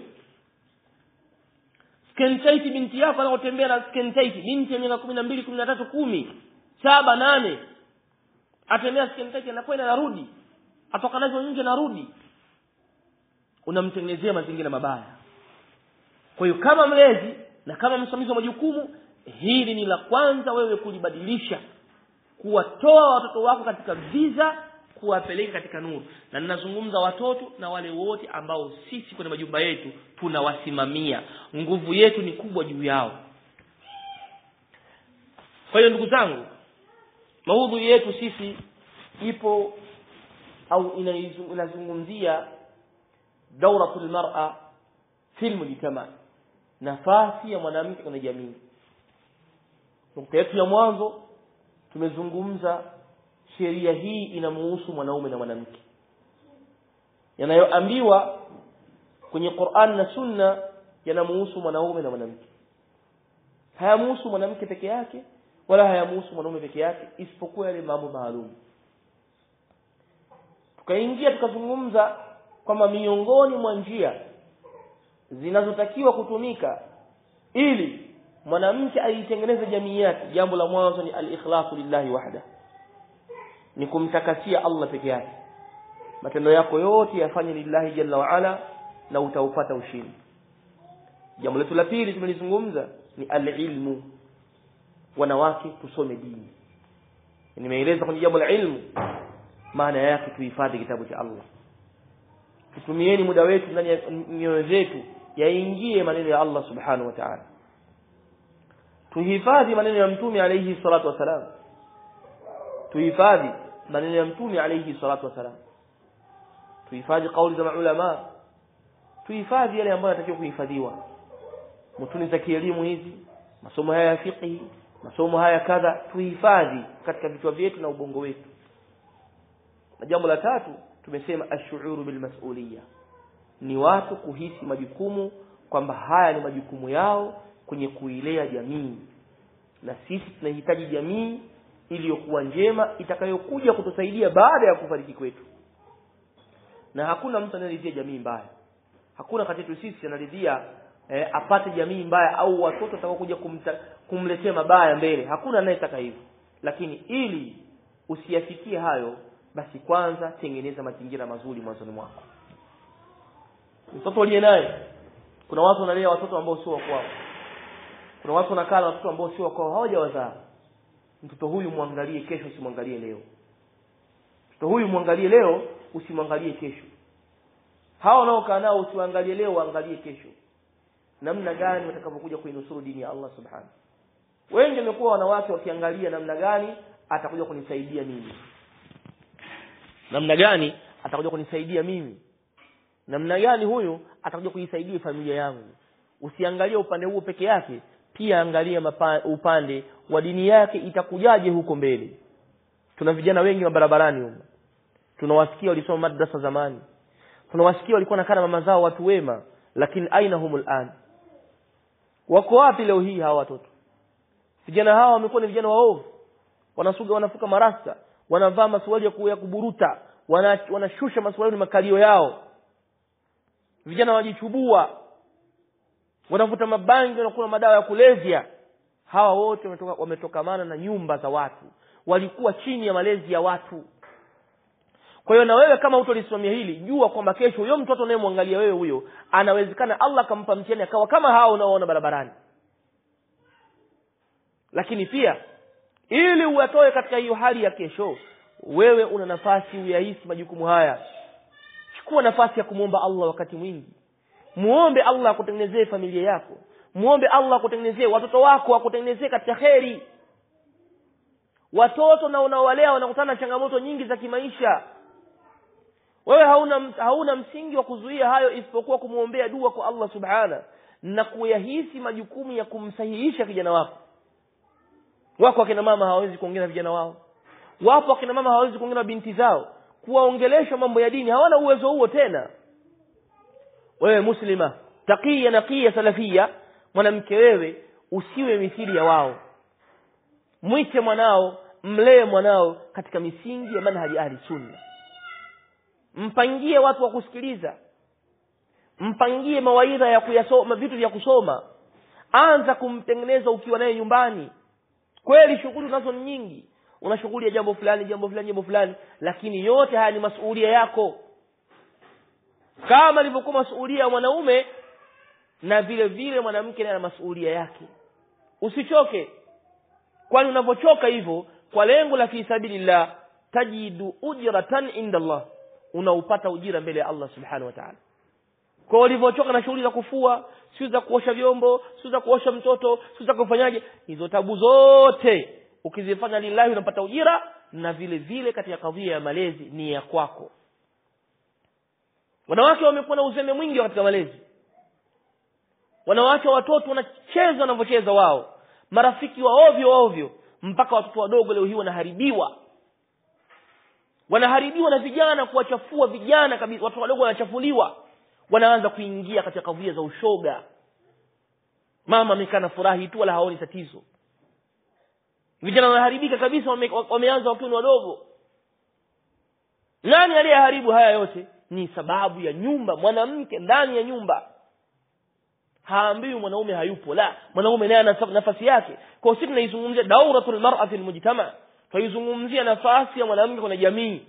[SPEAKER 1] Skin tight binti yako anatembea na skin tight, binti ya miaka kumi na mbili, kumi na tatu, kumi, saba, nane, atembea skin tight, anakwenda narudi, atoka nazo nje narudi. Unamtengenezea mazingira mabaya. Kwa hiyo kama mlezi na kama msimamizi wa majukumu, hili ni la kwanza wewe kulibadilisha, kuwatoa watoto wako katika viza, kuwapeleka katika nuru. Na ninazungumza watoto na wale wote ambao sisi kwenye majumba yetu tunawasimamia, nguvu yetu ni kubwa juu yao. Kwa hiyo ndugu zangu, maudhui yetu sisi ipo au inazungumzia dauratul mar'a fil mujtama, nafasi ya mwanamke kwenye jamii. Nukta yetu ya mwanzo tumezungumza sheria hii inamuhusu mwanaume na mwanamke. Yanayoambiwa kwenye Qur'an na Sunna yanamuhusu mwanaume na mwanamke. Hayamuhusu mwanamke peke yake wala hayamuhusu mwanaume peke yake, isipokuwa yale mambo maalum. Tukaingia tukazungumza kwamba miongoni mwa njia zinazotakiwa kutumika ili mwanamke aitengeneze jamii yake, jambo la mwanzo ni al-ikhlasu lillahi wahda, ni kumtakasia Allah peke yake. Matendo yako yote yafanye lillahi jalla wa ala na utaupata ushindi. Jambo letu la pili tumelizungumza ni al-ilmu, wanawake tusome dini. Nimeeleza kwenye jambo la ilmu maana yake tuhifadhi kitabu cha Allah. Tutumieni muda wetu ndani ya mioyo yetu yaingie maneno ya Allah subhanahu wa ta'ala. Tuhifadhi maneno ya Mtume alayhi salatu wasalam. Tuhifadhi maneno ya Mtume alayhi salatu wasalam. Tuhifadhi kauli za maulama. Tuhifadhi yale ambayo yanatakiwa kuhifadhiwa. Mtuni za kielimu hizi, masomo haya ya fiqh, masomo haya kadha, tuhifadhi katika vichwa vyetu na ubongo wetu. Na jambo la tatu tumesema ash-shu'uru bil mas'uliyya, ni watu kuhisi majukumu kwamba haya ni majukumu yao kwenye kuilea jamii, na sisi tunahitaji jamii iliyokuwa njema itakayokuja kutusaidia baada ya kufariki kwetu. Na hakuna mtu anayeridhia jamii mbaya. Hakuna kati yetu sisi anaridhia eh, apate jamii mbaya au watoto watakaokuja kumletea mabaya mbele. Hakuna anayetaka hivyo. Lakini ili usiyafikie hayo, basi kwanza tengeneza mazingira mazuri mwanzoni mwako. Mtoto aliye naye, kuna watu wanalea watoto ambao sio wao. Kuna watu wanakaa na watoto ambao sio wao, hawajawazaa. Mtoto huyu muangalie kesho, usimwangalie leo. Mtoto huyu muangalie leo, usimwangalie kesho. Hao wanaokaa nao usiwaangalie leo, waangalie kesho. Namna gani watakapokuja kuinusuru dini ya Allah subhanahu. Wengi wamekuwa wanawake wakiangalia namna gani atakuja kunisaidia mimi. Namna gani atakuja kunisaidia mimi. namna gani huyu atakuja kuisaidia familia yangu. Usiangalie upande huo peke yake, pia angalia upande wa dini yake itakujaje huko mbele. Tuna vijana wengi wa barabarani huko, tunawasikia walisoma madrasa zamani, tunawasikia walikuwa nakana mama zao watu wema, lakini aina humul an, wako wapi leo hii hawa watoto? Vijana hawa wamekuwa ni vijana waovu, wanasuga, wanafuka marasta, wanavaa masuali ya kuburuta, wanashusha masuali na makalio yao, vijana wajichubua, wanavuta mabangi, wanakula madawa ya kulevya. Hawa wote wametoka wametokamana na nyumba za watu, walikuwa chini ya malezi ya watu. Kwa hiyo na wewe kama utolisimamia hili, jua kwamba kesho huyo mtoto unayemwangalia wewe huyo anawezekana Allah kampa mtihani akawa kama hao unaoona barabarani. Lakini pia ili uwatoe katika hiyo hali ya kesho, wewe una nafasi uyahisi majukumu haya. Chukua nafasi ya kumuomba Allah wakati mwingi. Muombe Allah akutengenezee familia yako. Muombe Allah akutengenezee watoto wako, akutengenezee katika kheri. Watoto na unaowalea wanakutana na changamoto nyingi za kimaisha. Wewe hauna hauna msingi wa kuzuia hayo isipokuwa kumuombea dua kwa Allah subhana na kuyahisi majukumu ya kumsahihisha kijana wako. Wako akina mama hawawezi kuongea na vijana wao. Wapo akina mama hawawezi kuongea na binti zao, kuwaongelesha mambo ya dini, hawana uwezo huo tena. Wewe muslima, taqiya, naqiya, salafia, mwanamke wewe usiwe mithili ya wao. Mwite mwanao, mlee mwanao katika misingi ya manhaji ahli sunna. Mpangie watu wa kusikiliza. Mpangie mawaidha ya kuyasoma, vitu vya kusoma. Anza kumtengeneza ukiwa naye nyumbani. Kweli shughuli unazo ni nyingi. Una shughuli ya jambo fulani, jambo fulani, jambo fulani, lakini yote haya ni masuhulia yako. Kama ilivyokuwa masuhulia ya mwanaume, na vile vile mwanamke naye ana masuhulia yake. Usichoke. Kwani unapochoka hivyo kwa lengo la fi sabilillah, tajidu ujratan inda Allah, unaupata ujira mbele ya Allah subhanahu wa ta'ala. Kwa ulivyochoka na shughuli za kufua, sio za kuosha vyombo, sio za kuosha mtoto, sio za kufanyaje, hizo tabu zote ukizifanya lillahi unapata ujira, na vile vile katika kadhia ya malezi ni ya kwako. Wanawake wamekuwa na uzembe mwingi katika malezi. Wanawake watoto wanacheza wanavyocheza wao, marafiki wa ovyo ovyo, mpaka watoto wadogo leo hii wanaharibiwa. Wanaharibiwa na vijana, kuwachafua vijana kabisa. Watu wadogo wanachafuliwa, wanaanza kuingia katika kadhia za ushoga. Mama amekana furahi tu wala haoni tatizo. Vijana wanaharibika kabisa, wame, wameanza wakiwa wadogo. Nani aliyeharibu haya yote? Ni sababu ya nyumba, mwanamke ndani ya nyumba. Haambiwi mwanaume hayupo, la, mwanaume naye ana nafasi yake. Kwa sisi tunaizungumzia dauratul mar'a fil mujtama, tunaizungumzia nafasi ya mwanamke kwenye jamii.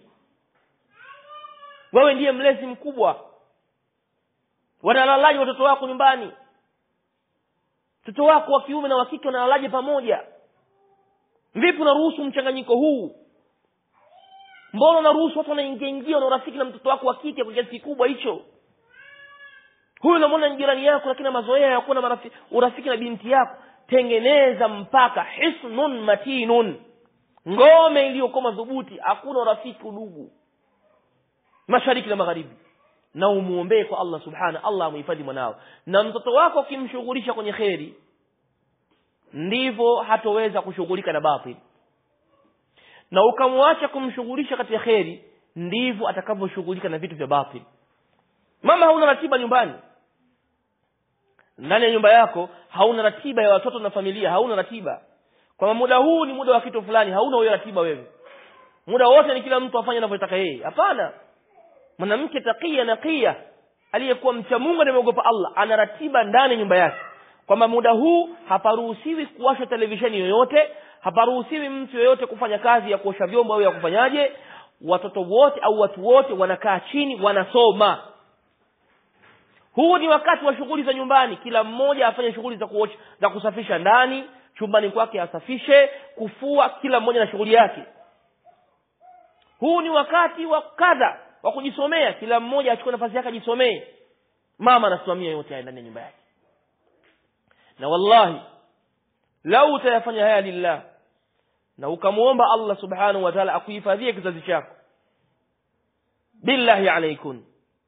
[SPEAKER 1] Wewe ndiye mlezi mkubwa. Wanalalaje watoto wako nyumbani? Watoto wako wa kiume na wa kike wanalalaje pamoja? Vipi unaruhusu mchanganyiko huu? Mbona unaruhusu watu wanaingia ingia na urafiki na mtoto wako wa kike kwa kiasi kikubwa hicho? Huyu unamwona ni jirani yako, lakini mazoea ya kuwa na marafiki urafiki na binti yako. Tengeneza mpaka hisnun matinun, ngome iliyokuwa madhubuti, hakuna urafiki udugu mashariki na magharibi. Na umuombee kwa Allah subhana, Allah amhifadhi mwanao. Na mtoto wako ukimshughulisha kwenye kheri, ndivyo hatoweza kushughulika na batili. Na ukamwacha kumshughulisha katika kheri, ndivyo atakavyoshughulika na vitu vya batili. Mama hauna ratiba nyumbani, ndani ya nyumba yako hauna ratiba ya watoto na familia, hauna ratiba. Kwa muda huu ni muda wa kitu fulani, hauna hiyo ratiba wewe. Muda wote ni kila mtu afanye anavyotaka yeye. Hapana. Mwanamke taqiya naqiya, aliyekuwa mcha Mungu na mwogopa Allah, ana ratiba ndani ya nyumba yake. Kwamba muda huu haparuhusiwi kuwasha televisheni yoyote, haparuhusiwi mtu yoyote kufanya kazi ya kuosha vyombo au ya kufanyaje. Watoto wote au watu wote wanakaa chini wanasoma. Huu ni wakati wa shughuli za nyumbani, kila mmoja afanye shughuli za kuosha, za kusafisha ndani, chumbani kwake asafishe, kufua, kila mmoja na shughuli yake. Huu ni wakati wa kadha wa kujisomea, kila mmoja achukue nafasi yake ajisomee. Mama anasimamia yote haya ndani ya nyumba yake. Na wallahi lau utayafanya haya lillah, na ukamuomba Allah subhanahu wa ta'ala akuhifadhie kizazi chako, billahi alaykum,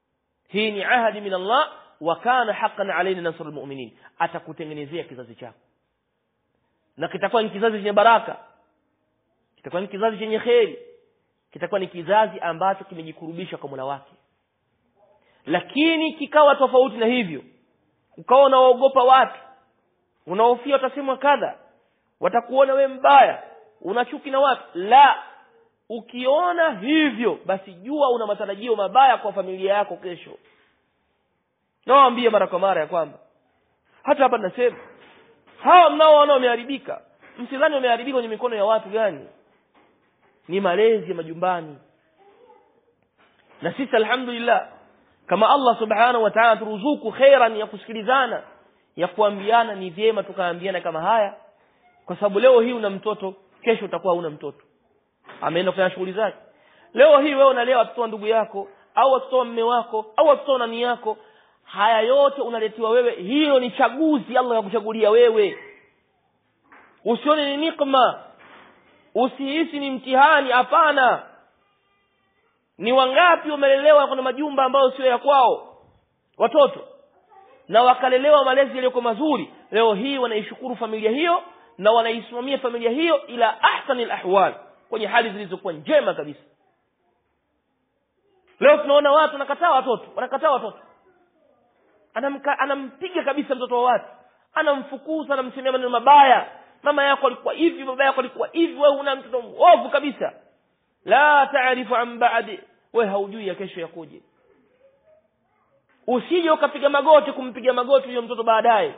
[SPEAKER 1] hii ni ahadi min Allah wa kana haqqan alaina nasrul mu'minin. Atakutengenezea kizazi chako na kitakuwa ni kizazi chenye baraka, kitakuwa ni kizazi chenye kheri, kitakuwa ni kizazi ambacho kimejikurubisha kwa Mola wake. Lakini kikawa tofauti na hivyo, ukawa unaogopa watu, unaofia utasemwa kadha, watakuona we mbaya, unachuki na watu, la, ukiona hivyo basi jua una matarajio mabaya kwa familia yako kesho. Nawaambia mara kwa mara ya kwamba hata hapa nasema hao mnaoona wameharibika, msidhani wameharibika kwenye mikono ya watu gani, ni malezi ya majumbani. Na sisi alhamdulillah kama Allah subhanahu wa ta'ala turuzuku khairan ya kusikilizana, ya kuambiana, ni vyema tukaambiana kama haya, kwa sababu leo hii una mtoto, kesho utakuwa una mtoto, ameenda kufanya shughuli zake. Leo hii wewe unalea watoto wa ndugu yako au watoto wa mume wako au watoto wa nani yako, haya yote unaletiwa wewe. Hiyo ni chaguzi Allah yakuchagulia wewe. Usione ni nikma, usihisi ni mtihani, hapana. Ni wangapi wamelelewa kwenye majumba ambayo sio ya kwao watoto, na wakalelewa malezi yaliyo mazuri, leo hii wanaishukuru familia hiyo na wanaisimamia familia hiyo ila ahsanil ahwal, kwenye hali zilizokuwa njema kabisa. Leo tunaona watu wanakataa watoto, wanakataa watoto. Anamka, anampiga kabisa mtoto wa watu, anamfukuza, anamsemea maneno mabaya, mama yako alikuwa hivi, baba yako alikuwa hivi, wewe una mtoto mwovu kabisa. La taarifu an ba'di, wewe haujui ya kesho yakoje. Usije ukapiga magoti kumpiga magoti huyo mtoto baadaye,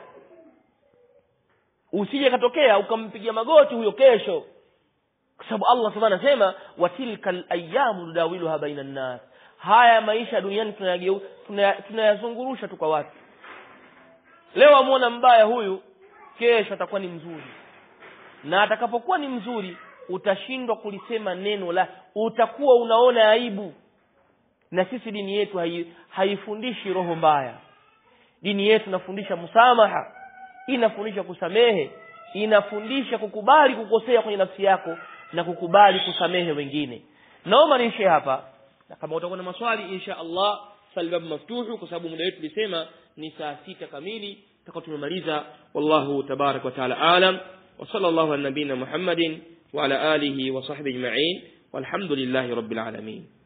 [SPEAKER 1] usije katokea ukampigia magoti huyo kesho, kwa sababu Allah subhanahu anasema watilkal ayyamu nudawiluha baina an-nas. Haya maisha duniani tunayageu tunayazungurusha tu kwa watu. Leo amuona mbaya huyu, kesho atakuwa ni mzuri, na atakapokuwa ni mzuri utashindwa kulisema neno la, utakuwa unaona aibu. Na sisi dini yetu hai, haifundishi roho mbaya. Dini yetu inafundisha msamaha, inafundisha kusamehe, inafundisha kukubali kukosea kwenye nafsi yako na kukubali kusamehe wengine. Naomba niishie hapa, na kama utakuwa na maswali insha Allah salbab maftuhu, kwa sababu muda wetu tulisema ni saa sita kamili tutakuwa tumemaliza. Wallahu tabarak wa taala alam, wa sallallahu ala nabina Muhammadin wa ala alihi wa sahbihi ajma'in, walhamdulillahi rabbil alamin.